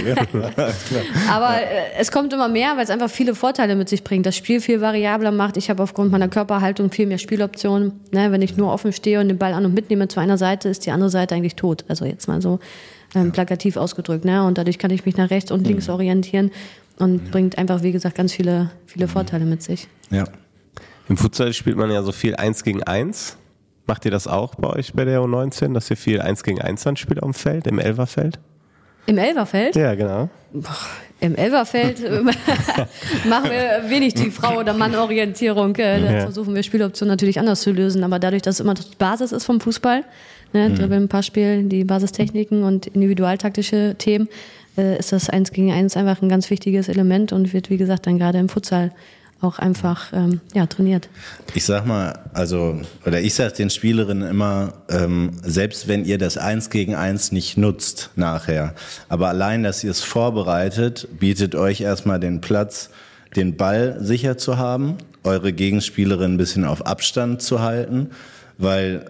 Aber es kommt immer mehr, weil es einfach viele Vorteile mit sich bringt. Das Spiel viel variabler macht. Ich habe aufgrund meiner Körperhaltung viel mehr Spieloptionen, ne? Wenn ich nur offen stehe und den Ball an- und mitnehme zu einer Seite, ist die andere Seite eigentlich tot. Also jetzt mal so plakativ ausgedrückt. Ne? Und dadurch kann ich mich nach rechts und links orientieren und bringt einfach, wie gesagt, ganz viele Vorteile mit sich. Ja. Im Futsal spielt man ja so viel 1 gegen 1. Macht ihr das auch bei euch bei der U19, dass ihr viel 1 gegen 1 dann spielt auf dem Feld, im Elferfeld? Im Elferfeld? Ja, genau. Im Elferfeld machen wir wenig die Frau- oder Mann-Orientierung. Da versuchen wir Spieloptionen natürlich anders zu lösen. Aber dadurch, dass es immer die Basis ist vom Fußball, ne, Dribbeln, Passspiel, die Basistechniken und individualtaktische Themen, ist das 1 gegen 1 einfach ein ganz wichtiges Element und wird, wie gesagt, dann gerade im Futsal auch einfach trainiert. Ich sag mal, ich sag den Spielerinnen immer, selbst wenn ihr das 1 gegen 1 nicht nutzt nachher, aber allein, dass ihr es vorbereitet, bietet euch erstmal den Platz, den Ball sicher zu haben, eure Gegenspielerin ein bisschen auf Abstand zu halten, weil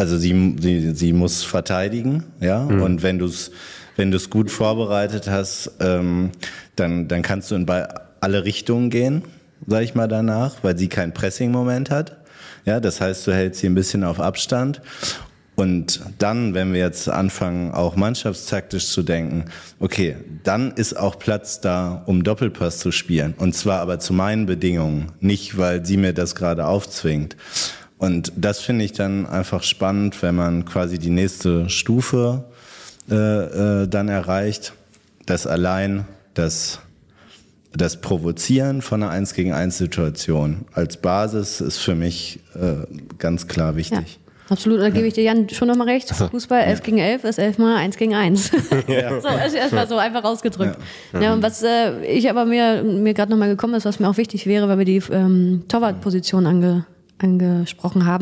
sie muss verteidigen, ja, und wenn du es gut vorbereitet hast, dann kannst du in alle Richtungen gehen, sag ich mal danach, weil sie kein Pressing-Moment hat. Ja, das heißt, du hältst sie ein bisschen auf Abstand Und dann, wenn wir jetzt anfangen, auch mannschaftstaktisch zu denken, okay, dann ist auch Platz da, um Doppelpass zu spielen. Und zwar aber zu meinen Bedingungen, nicht weil sie mir das gerade aufzwingt. Und das finde ich dann einfach spannend, wenn man quasi die nächste Stufe dann erreicht, dass allein das Provozieren von einer 1-gegen-1-Situation als Basis ist für mich ganz klar wichtig. Ja, absolut, da gebe ich dir Jan schon nochmal recht. Fußball 11 gegen 11 ist 11 mal 1 gegen 1. Ja. So, also erstmal so einfach ausgedrückt. Ja, und was ich aber mir gerade nochmal gekommen ist, was mir auch wichtig wäre, weil wir die Torwartposition angesprochen haben,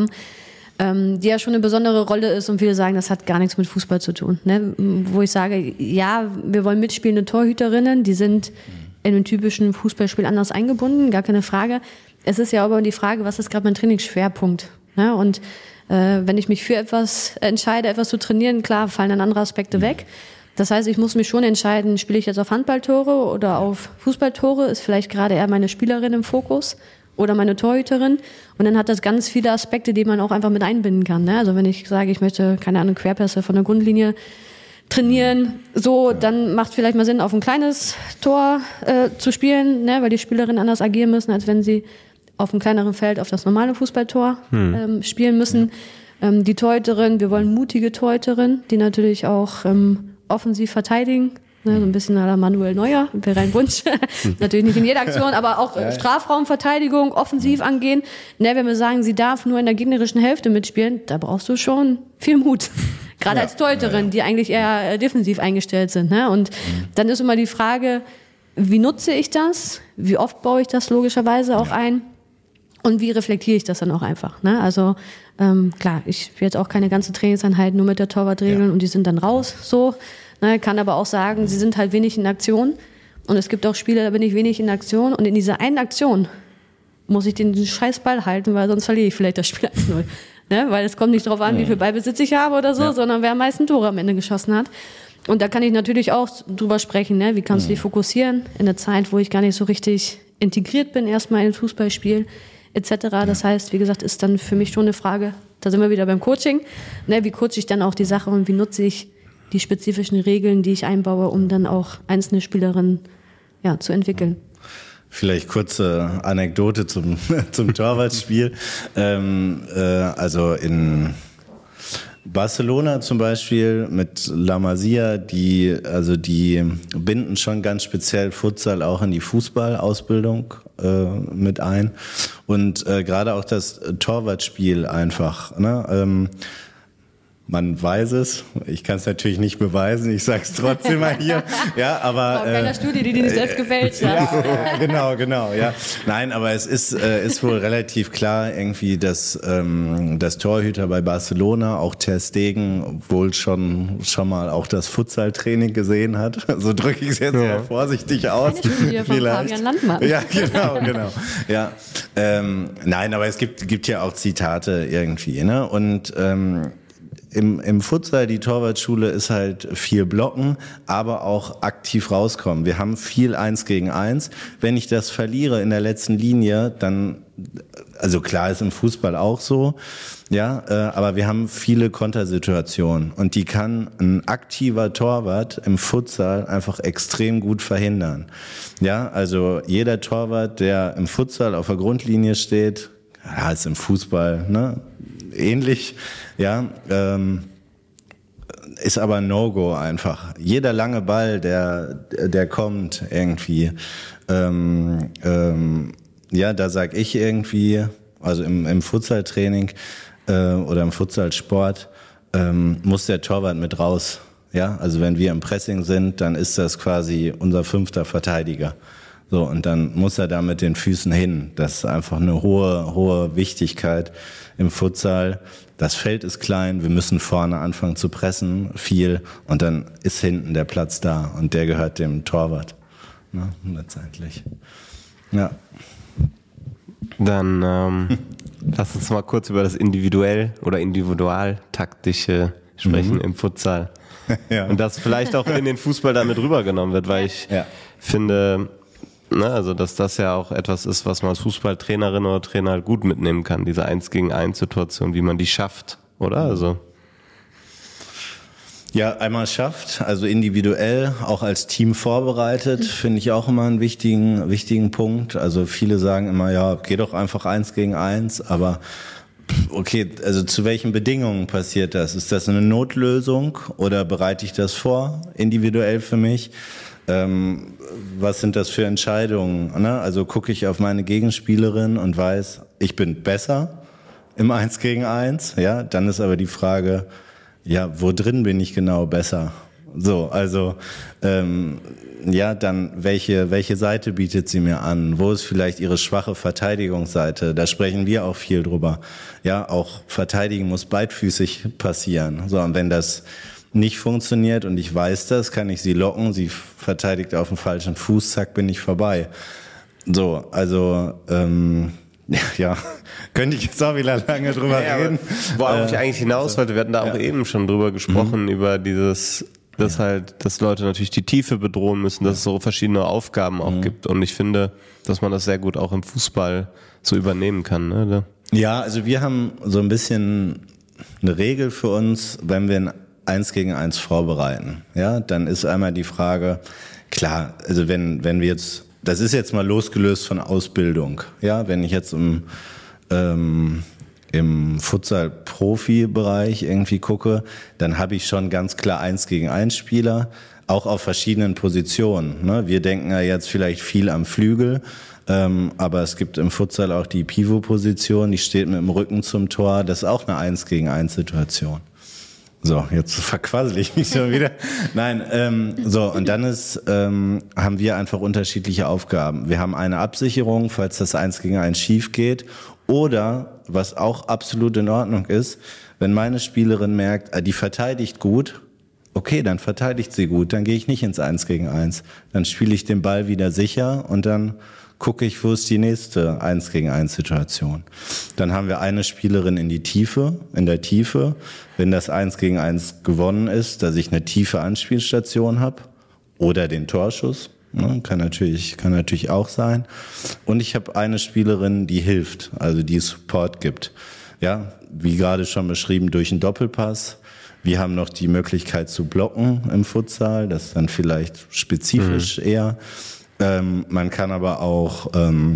die ja schon eine besondere Rolle ist und viele sagen, das hat gar nichts mit Fußball zu tun. Ne? Wo ich sage, ja, wir wollen mitspielende Torhüterinnen, die sind in einem typischen Fußballspiel anders eingebunden, gar keine Frage. Es ist ja aber die Frage, was ist gerade mein Trainingsschwerpunkt? Ne? Und wenn ich mich für etwas entscheide, etwas zu trainieren, klar, fallen dann andere Aspekte weg. Das heißt, ich muss mich schon entscheiden, spiele ich jetzt auf Handballtore oder auf Fußballtore? Ist vielleicht gerade eher meine Spielerin im Fokus oder meine Torhüterin? Und dann hat das ganz viele Aspekte, die man auch einfach mit einbinden kann. Ne? Also wenn ich sage, ich möchte, keine Ahnung, Querpässe von der Grundlinie trainieren, so, dann macht es vielleicht mal Sinn, auf ein kleines Tor zu spielen, ne? Weil die Spielerinnen anders agieren müssen, als wenn sie auf einem kleineren Feld auf das normale Fußballtor spielen müssen. Die Torhüterin, wir wollen mutige Torhüterin, die natürlich auch offensiv verteidigen. Ne, so ein bisschen à la Manuel Neuer, wäre ein Wunsch. Natürlich nicht in jeder Aktion, aber auch Strafraumverteidigung, offensiv angehen. Ne, wenn wir sagen, sie darf nur in der gegnerischen Hälfte mitspielen, da brauchst du schon viel Mut. Gerade als Torhüterin, die eigentlich eher defensiv eingestellt sind. Ne? Und dann ist immer die Frage, wie nutze ich das? Wie oft baue ich das logischerweise auch ein? Und wie reflektiere ich das dann auch einfach? Ne? Also klar, ich will jetzt auch keine ganze Trainingseinheit nur mit der Torwart regeln und die sind dann raus, so. Ne, kann aber auch sagen, sie sind halt wenig in Aktion. Und es gibt auch Spiele, da bin ich wenig in Aktion. Und in dieser einen Aktion muss ich den scheiß Ball halten, weil sonst verliere ich vielleicht das Spiel 1-0. Ne? Weil es kommt nicht darauf an, wie viel Ballbesitz ich habe oder so, sondern wer am meisten Tore am Ende geschossen hat. Und da kann ich natürlich auch drüber sprechen, ne? Wie kannst du dich fokussieren in der Zeit, wo ich gar nicht so richtig integriert bin, erstmal in ein Fußballspiel etc. Das heißt, wie gesagt, ist dann für mich schon eine Frage, da sind wir wieder beim Coaching, ne? Wie coache ich dann auch die Sache und wie nutze ich die spezifischen Regeln, die ich einbaue, um dann auch einzelne Spielerinnen zu entwickeln. Vielleicht kurze Anekdote zum Torwartspiel. Also in Barcelona zum Beispiel mit La Masia, die binden schon ganz speziell Futsal auch in die Fußballausbildung mit ein. Und gerade auch das Torwartspiel einfach, ne? Man weiß es, ich kann es natürlich nicht beweisen, ich sag's trotzdem mal hier. Ja, aber keiner Studie, die dir nicht selbst gefällt. Ja, genau, ja. Nein, aber es ist wohl relativ klar irgendwie, dass das Torhüter bei Barcelona, auch Ter Stegen, wohl schon mal auch das Futsal-Training gesehen hat. So drücke ich es jetzt mal vorsichtig aus. Eine Studie von Fabian Landmann. Ja, genau. Ja, nein, aber es gibt ja auch Zitate irgendwie, ne? Und im Futsal, die Torwartschule ist halt viel blocken, aber auch aktiv rauskommen. Wir haben viel 1 gegen 1. Wenn ich das verliere in der letzten Linie, dann, also klar ist im Fußball auch so, ja, aber wir haben viele Kontersituationen und die kann ein aktiver Torwart im Futsal einfach extrem gut verhindern. Ja, also jeder Torwart, der im Futsal auf der Grundlinie steht, ja, ist im Fußball, ne? Ähnlich, ja, ist aber ein No-Go einfach. Jeder lange Ball, der kommt irgendwie, ja, da sag ich irgendwie, also im Futsaltraining oder im Futsalsport muss der Torwart mit raus. Ja, also wenn wir im Pressing sind, dann ist das quasi unser 5. Verteidiger. So, und dann muss er da mit den Füßen hin. Das ist einfach eine hohe Wichtigkeit im Futsal. Das Feld ist klein, wir müssen vorne anfangen zu pressen, viel, und dann ist hinten der Platz da und der gehört dem Torwart. Ne, letztendlich. Ja. Dann lass uns mal kurz über das individuell oder individualtaktische sprechen im Futsal. Ja. Und das vielleicht auch in den Fußball damit rübergenommen wird, weil ich finde, also dass das ja auch etwas ist, was man als Fußballtrainerin oder Trainer halt gut mitnehmen kann, diese 1-gegen-1 Situation, wie man die schafft, oder? Also Ja, einmal schafft, also individuell, auch als Team vorbereitet, finde ich auch immer einen wichtigen Punkt. Also viele sagen immer, ja, geh doch einfach 1 gegen 1, aber okay, also zu welchen Bedingungen passiert das? Ist das eine Notlösung oder bereite ich das vor, individuell für mich? Was sind das für Entscheidungen? Ne? Also gucke ich auf meine Gegenspielerin und weiß, ich bin besser im 1 gegen 1, ja, dann ist aber die Frage, ja, wo drin bin ich genau besser? So, also ja, dann welche Seite bietet sie mir an? Wo ist vielleicht ihre schwache Verteidigungsseite? Da sprechen wir auch viel drüber. Ja, auch Verteidigen muss beidfüßig passieren. So, und wenn das nicht funktioniert und ich weiß das, kann ich sie locken, sie verteidigt auf dem falschen Fuß, zack, bin ich vorbei. So, also ja, könnte ich jetzt auch wieder lange drüber reden. Worauf ich eigentlich hinaus wollte, wir hatten da auch eben schon drüber gesprochen, über dieses, dass dass Leute natürlich die Tiefe bedrohen müssen, dass es so verschiedene Aufgaben auch gibt. Und ich finde, dass man das sehr gut auch im Fußball so übernehmen kann. Ne? Ja, also wir haben so ein bisschen eine Regel für uns, wenn wir ein 1 gegen 1 vorbereiten. Ja, dann ist einmal die Frage, klar, also wenn wir jetzt, das ist jetzt mal losgelöst von Ausbildung. Ja, wenn ich jetzt im Futsal-Profi-Bereich irgendwie gucke, dann habe ich schon ganz klar 1 gegen 1 Spieler, auch auf verschiedenen Positionen. Ne? Wir denken ja jetzt vielleicht viel am Flügel, aber es gibt im Futsal auch die Pivot-Position, die steht mit dem Rücken zum Tor, das ist auch eine 1 gegen 1 Situation. So, jetzt verquassel ich mich schon wieder. Nein, so, und dann haben wir einfach unterschiedliche Aufgaben. Wir haben eine Absicherung, falls das 1 gegen 1 schief geht. Oder, was auch absolut in Ordnung ist, wenn meine Spielerin merkt, die verteidigt gut, okay, dann verteidigt sie gut, dann gehe ich nicht ins 1 gegen 1. Dann spiele ich den Ball wieder sicher und dann gucke ich, wo ist die nächste 1 gegen 1 Situation. Dann haben wir eine Spielerin in der Tiefe. Wenn das 1 gegen 1 gewonnen ist, dass ich eine tiefe Anspielstation habe oder den Torschuss. Ne, kann natürlich auch sein. Und ich habe eine Spielerin, die hilft, also die Support gibt. Ja, wie gerade schon beschrieben, durch einen Doppelpass. Wir haben noch die Möglichkeit zu blocken im Futsal, das ist dann vielleicht spezifisch eher. Man kann aber auch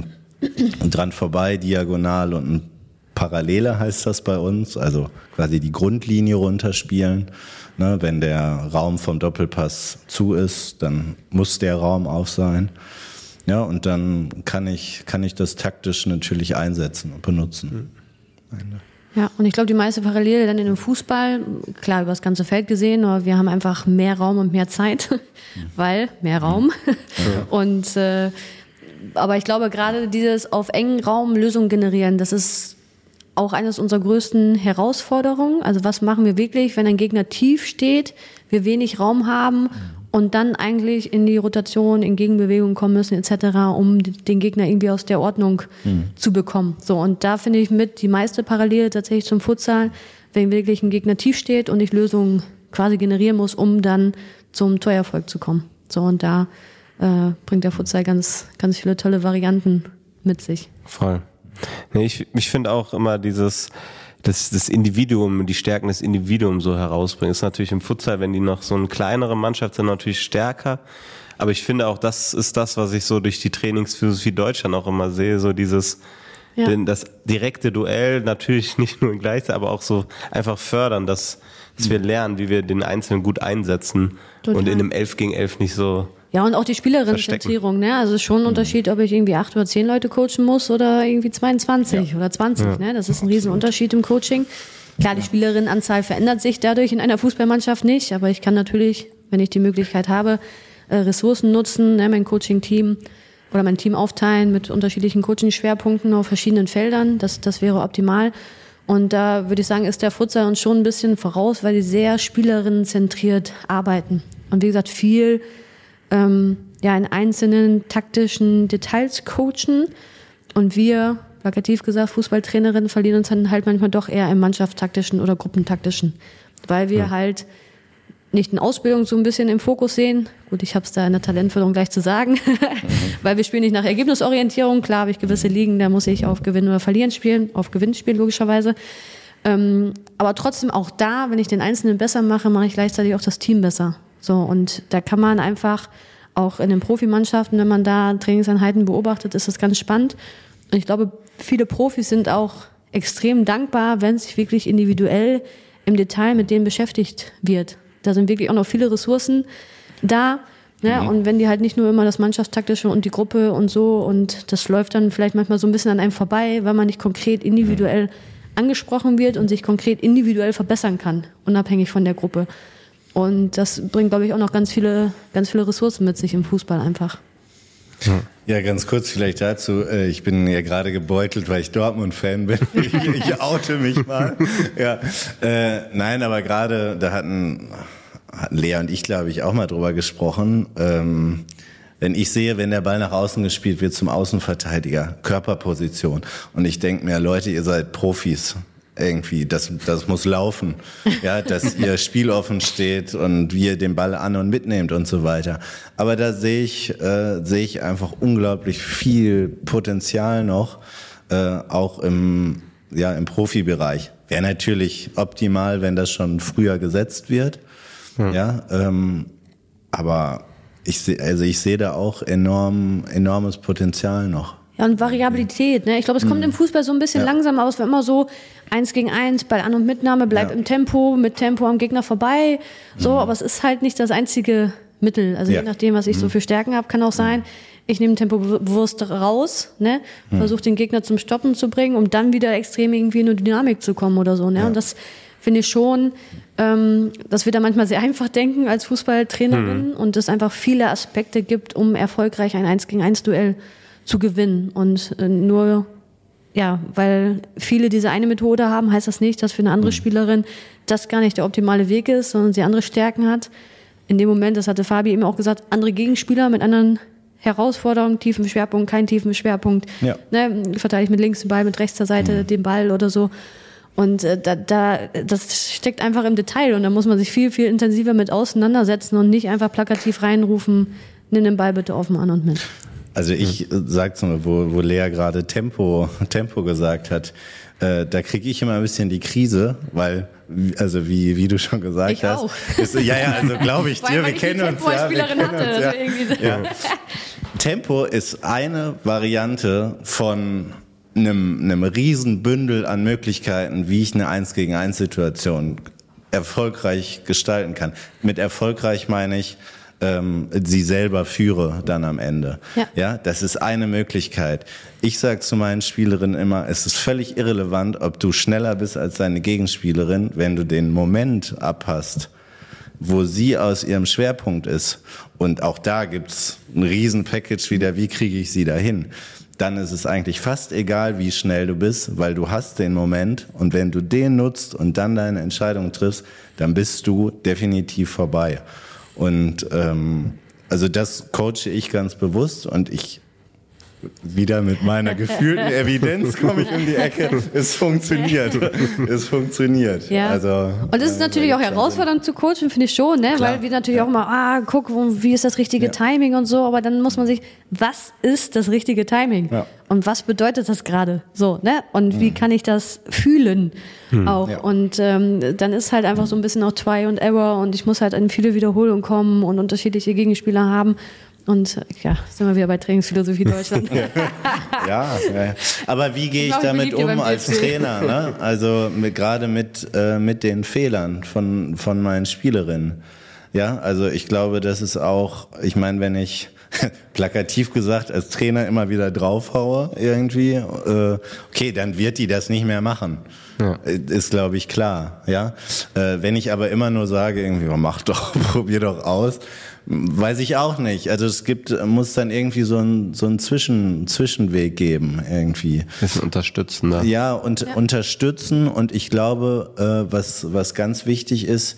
dran vorbei, diagonal und Parallele heißt das bei uns, also quasi die Grundlinie runterspielen. Ne, wenn der Raum vom Doppelpass zu ist, dann muss der Raum auf sein. Ja, und dann kann ich das taktisch natürlich einsetzen und benutzen. Ja, und ich glaube, die meiste Parallele dann in dem Fußball, klar, über das ganze Feld gesehen, aber wir haben einfach mehr Raum und mehr Zeit, weil mehr Raum. Und aber ich glaube, gerade dieses auf engen Raum Lösungen generieren, das ist auch eines unserer größten Herausforderungen. Also was machen wir wirklich, wenn ein Gegner tief steht, wir wenig Raum haben und dann eigentlich in die Rotation, in Gegenbewegung kommen müssen etc., um den Gegner irgendwie aus der Ordnung zu bekommen. So, und da finde ich mit die meiste Parallele tatsächlich zum Futsal, wenn wirklich ein Gegner tief steht und ich Lösungen quasi generieren muss, um dann zum Torerfolg zu kommen. So, und da bringt der Futsal ganz, ganz viele tolle Varianten mit sich. Voll. Nee, ich finde auch immer das Individuum, die Stärken des Individuums so herausbringen. Ist natürlich im Futsal, wenn die noch so eine kleinere Mannschaft sind, natürlich stärker. Aber ich finde auch, das ist das, was ich so durch die Trainingsphilosophie Deutschland auch immer sehe, so das direkte Duell, natürlich nicht nur in Gleichzeit, aber auch so einfach fördern, dass wir lernen, wie wir den Einzelnen gut einsetzen. Total. Und in einem 11 gegen 11 nicht so. Ja, und auch die Spielerinnenzentrierung, ne? Also es ist schon ein Unterschied, ob ich irgendwie 8 oder 10 Leute coachen muss oder irgendwie 22 oder 20, ne? Das ist ein Riesenunterschied im Coaching. Klar, die Spielerinnenanzahl verändert sich dadurch in einer Fußballmannschaft nicht, aber ich kann natürlich, wenn ich die Möglichkeit habe, Ressourcen nutzen, ne? Mein Coaching-Team oder mein Team aufteilen mit unterschiedlichen Coaching-Schwerpunkten auf verschiedenen Feldern. Das wäre optimal. Und da würde ich sagen, ist der Futsal uns schon ein bisschen voraus, weil die sehr spielerinnenzentriert arbeiten. Und wie gesagt, viel in einzelnen taktischen Details coachen. Und wir, plakativ gesagt, Fußballtrainerinnen verlieren uns dann halt manchmal doch eher im mannschaftstaktischen oder gruppentaktischen. Weil wir halt nicht in Ausbildung so ein bisschen im Fokus sehen. Gut, ich habe es da in der Talentförderung gleich zu sagen. Weil wir spielen nicht nach Ergebnisorientierung. Klar habe ich gewisse Ligen, da muss ich auf Gewinnen oder Verlieren spielen, auf Gewinn spielen logischerweise. Aber trotzdem auch da, wenn ich den Einzelnen besser mache, mache ich gleichzeitig auch das Team besser. So, und da kann man einfach auch in den Profimannschaften, wenn man da Trainingseinheiten beobachtet, ist das ganz spannend. Und ich glaube, viele Profis sind auch extrem dankbar, wenn sich wirklich individuell im Detail mit denen beschäftigt wird. Da sind wirklich auch noch viele Ressourcen da. Ne? Und wenn die halt nicht nur immer das Mannschaftstaktische und die Gruppe und so, und das läuft dann vielleicht manchmal so ein bisschen an einem vorbei, weil man nicht konkret individuell angesprochen wird und sich konkret individuell verbessern kann, unabhängig von der Gruppe. Und das bringt, glaube ich, auch noch ganz viele Ressourcen mit sich im Fußball einfach. Ja, ganz kurz vielleicht dazu. Ich bin ja gerade gebeutelt, weil ich Dortmund-Fan bin. Ich oute mich mal. Ja, nein, aber gerade, da hatten Lea und ich, glaube ich, auch mal drüber gesprochen. Wenn ich sehe, wenn der Ball nach außen gespielt wird zum Außenverteidiger, Körperposition. Und ich denke mir, Leute, ihr seid Profis. Irgendwie, das muss laufen, ja, dass ihr spieloffen steht und wie ihr den Ball an- und mitnehmt und so weiter. Aber da sehe ich einfach unglaublich viel Potenzial noch, auch im Profibereich. Wäre natürlich optimal, wenn das schon früher gesetzt wird, ja, aber ich sehe da auch enormes Potenzial noch. Ja, und Variabilität, ne? Ich glaube, es kommt im Fußball so ein bisschen langsam aus, wenn immer so 1 gegen 1, Ball an- und Mitnahme, bleib im Tempo, mit Tempo am Gegner vorbei, so, aber es ist halt nicht das einzige Mittel. Also je nachdem, was ich so für Stärken habe, kann auch sein, ich nehme Tempo bewusst raus, ne? Versuche den Gegner zum Stoppen zu bringen, um dann wieder extrem irgendwie in eine Dynamik zu kommen oder so, ne? Und das finde ich schon, dass wir da manchmal sehr einfach denken als Fußballtrainerin und es einfach viele Aspekte gibt, um erfolgreich ein 1 gegen 1 Duell zu gewinnen. Und nur, ja, weil viele diese eine Methode haben, heißt das nicht, dass für eine andere Spielerin das gar nicht der optimale Weg ist, sondern sie andere Stärken hat. In dem Moment, das hatte Fabi eben auch gesagt, andere Gegenspieler mit anderen Herausforderungen, tiefen Schwerpunkt, keinen tiefen Schwerpunkt. Ja. Ne, verteidige ich mit links den Ball, mit rechts der Seite den Ball oder so. Und das steckt einfach im Detail und da muss man sich viel, viel intensiver mit auseinandersetzen und nicht einfach plakativ reinrufen, nimm den Ball bitte offen an und mit. Also ich sag's mal, wo Lea gerade Tempo gesagt hat, da kriege ich immer ein bisschen die Krise, weil, also wie du schon gesagt ich hast. Auch. Ist, also glaube ich dir, wir kennen uns ja. Tempo ist eine Variante von einem riesen Bündel an Möglichkeiten, wie ich eine 1 gegen 1 Situation erfolgreich gestalten kann. Mit erfolgreich meine ich, sie selber führe dann am Ende. Ja, das ist eine Möglichkeit. Ich sage zu meinen Spielerinnen immer, es ist völlig irrelevant, ob du schneller bist als deine Gegenspielerin, wenn du den Moment abhast, wo sie aus ihrem Schwerpunkt ist. Und auch da gibt's ein Riesen-Package wieder, wie kriege ich sie dahin? Dann ist es eigentlich fast egal, wie schnell du bist, weil du hast den Moment und wenn du den nutzt und dann deine Entscheidung triffst, dann bist du definitiv vorbei. Und also das coache ich ganz bewusst und ich wieder mit meiner gefühlten Evidenz komme ich um die Ecke. Es funktioniert. Ja. Also, und es ist natürlich auch herausfordernd zu coachen, finde ich schon, ne? Weil wir natürlich auch mal, wie ist das richtige Timing und so, aber dann muss man sich, was ist das richtige Timing? Ja. Und was bedeutet das gerade? So, ne? Und wie kann ich das fühlen auch? Ja. Und dann ist halt einfach so ein bisschen auch Try and Error und ich muss halt in viele Wiederholungen kommen und unterschiedliche Gegenspieler haben. Und ja, sind wir wieder bei Trainingsphilosophie Deutschland. Ja. Aber wie gehe ich damit um als Trainer? Ne? Also gerade mit den Fehlern von meinen Spielerinnen. Ja, also ich glaube, das ist auch, ich meine, wenn ich plakativ gesagt als Trainer immer wieder draufhaue irgendwie, okay, dann wird die das nicht mehr machen. Ja. Ist, glaube ich, klar. Ja, wenn ich aber immer nur sage, irgendwie, mach doch, probier doch aus, weiß ich auch nicht. Also es muss dann irgendwie so ein Zwischenweg geben irgendwie. Bisschen unterstützen, ne? Ja, und unterstützen und ich glaube, was ganz wichtig ist,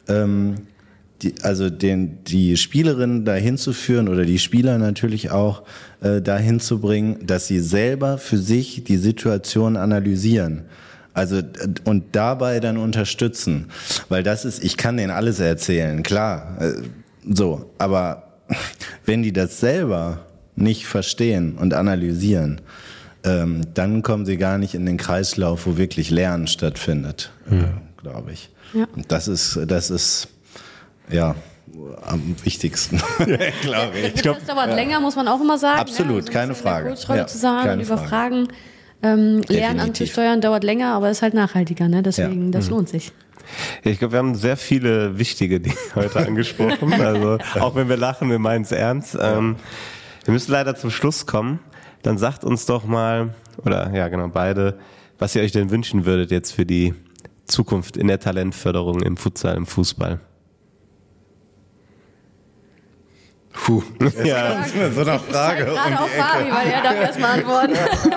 die Spielerin dahin zu führen oder die Spieler natürlich auch dahin zu bringen, dass sie selber für sich die Situation analysieren. Also und dabei dann unterstützen, weil ich kann denen alles erzählen, klar, so, aber wenn die das selber nicht verstehen und analysieren, dann kommen sie gar nicht in den Kreislauf, wo wirklich Lernen stattfindet, glaube ich. Ja. Und das ist ja am wichtigsten, glaube ich. Ich glaube, das dauert länger, muss man auch immer sagen. Absolut, keine Frage. In der Coachrolle zu sein und über Fragen Lernen anzusteuern, dauert länger, aber ist halt nachhaltiger, ne? Deswegen, das lohnt sich. Ich glaube, wir haben sehr viele wichtige Dinge heute angesprochen. Also auch wenn wir lachen, wir meinen es ernst. Wir müssen leider zum Schluss kommen. Dann sagt uns doch mal, oder ja genau, beide, was ihr euch denn wünschen würdet jetzt für die Zukunft in der Talentförderung im Futsal, im Fußball. Ja, das ist so eine Frage. Gerade auf Fabi, weil er darf erstmal antworten.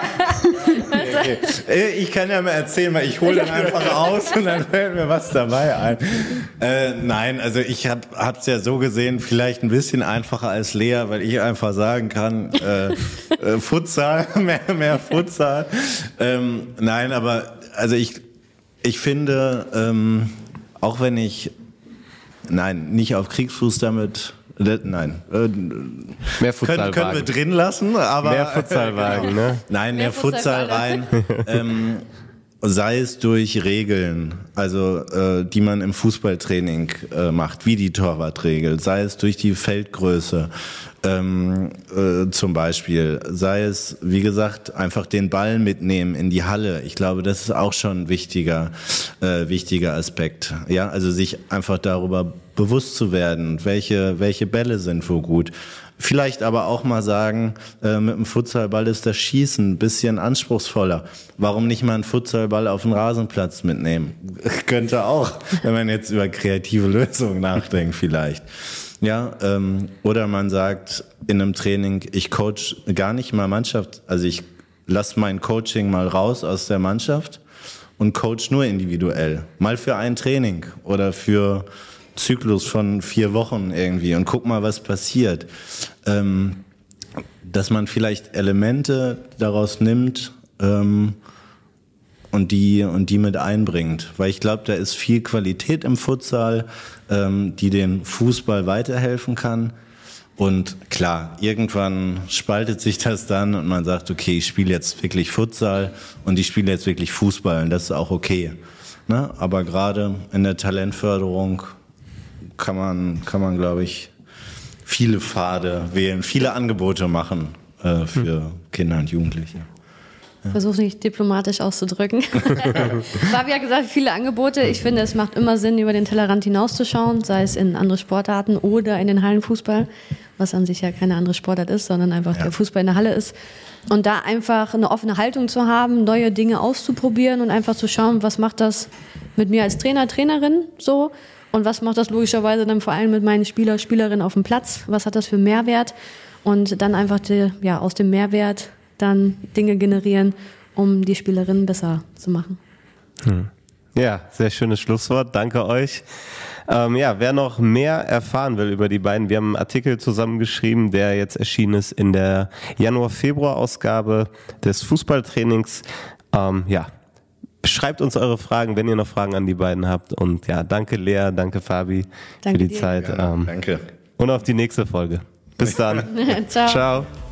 Okay. Ich kann ja mal erzählen, weil ich hole dann einfach aus und dann fällt mir was dabei ein. Nein, also ich hab's ja so gesehen, vielleicht ein bisschen einfacher als Lea, weil ich einfach sagen kann, Futsal, mehr Futsal. Nein, aber also ich finde, auch wenn ich nicht auf Kriegsfuß damit. Nein. Mehr Futsalwagen. Können wir drin lassen, aber. Mehr Futsalwagen, ne? Nein, mehr Futsal rein. Sei es durch Regeln, also die man im Fußballtraining macht, wie die Torwartregel, sei es durch die Feldgröße zum Beispiel, sei es, wie gesagt, einfach den Ball mitnehmen in die Halle. Ich glaube, das ist auch schon ein wichtiger Aspekt. Ja, also sich einfach darüber bewusst zu werden, welche Bälle sind wo gut. Vielleicht aber auch mal sagen, mit dem Futsalball ist das Schießen ein bisschen anspruchsvoller. Warum nicht mal einen Futsalball auf den Rasenplatz mitnehmen? Könnte auch, wenn man jetzt über kreative Lösungen nachdenkt vielleicht. Ja, oder man sagt in einem Training, ich coach gar nicht mal Mannschaft, also ich lasse mein Coaching mal raus aus der Mannschaft und coach nur individuell. Mal für ein Training oder für Zyklus von 4 Wochen irgendwie und guck mal, was passiert. Dass man vielleicht Elemente daraus nimmt und die mit einbringt. Weil ich glaube, da ist viel Qualität im Futsal, die den Fußball weiterhelfen kann. Und klar, irgendwann spaltet sich das dann und man sagt, okay, ich spiele jetzt wirklich Futsal und ich spiele jetzt wirklich Fußball und das ist auch okay. Ne? Aber gerade in der Talentförderung kann man, glaube ich, viele Pfade wählen, viele Angebote machen für Kinder und Jugendliche. Ja. Versuche nicht diplomatisch auszudrücken. Fabi hat gesagt, viele Angebote. Ich finde, es macht immer Sinn, über den Tellerrand hinauszuschauen, sei es in andere Sportarten oder in den Hallenfußball, was an sich ja keine andere Sportart ist, sondern einfach der Fußball in der Halle ist. Und da einfach eine offene Haltung zu haben, neue Dinge auszuprobieren und einfach zu schauen, was macht das mit mir als Trainer, Trainerin so. Und was macht das logischerweise dann vor allem mit meinen Spieler, Spielerinnen auf dem Platz? Was hat das für Mehrwert? Und dann einfach aus dem Mehrwert dann Dinge generieren, um die Spielerinnen besser zu machen. Ja, sehr schönes Schlusswort. Danke euch. Wer noch mehr erfahren will über die beiden, wir haben einen Artikel zusammengeschrieben, der jetzt erschienen ist in der Januar-Februar-Ausgabe des Fußballtrainings. Schreibt uns eure Fragen, wenn ihr noch Fragen an die beiden habt. Und ja, danke Lea, danke Fabi für die Zeit. Danke. Und auf die nächste Folge. Bis dann. Ciao. Ciao.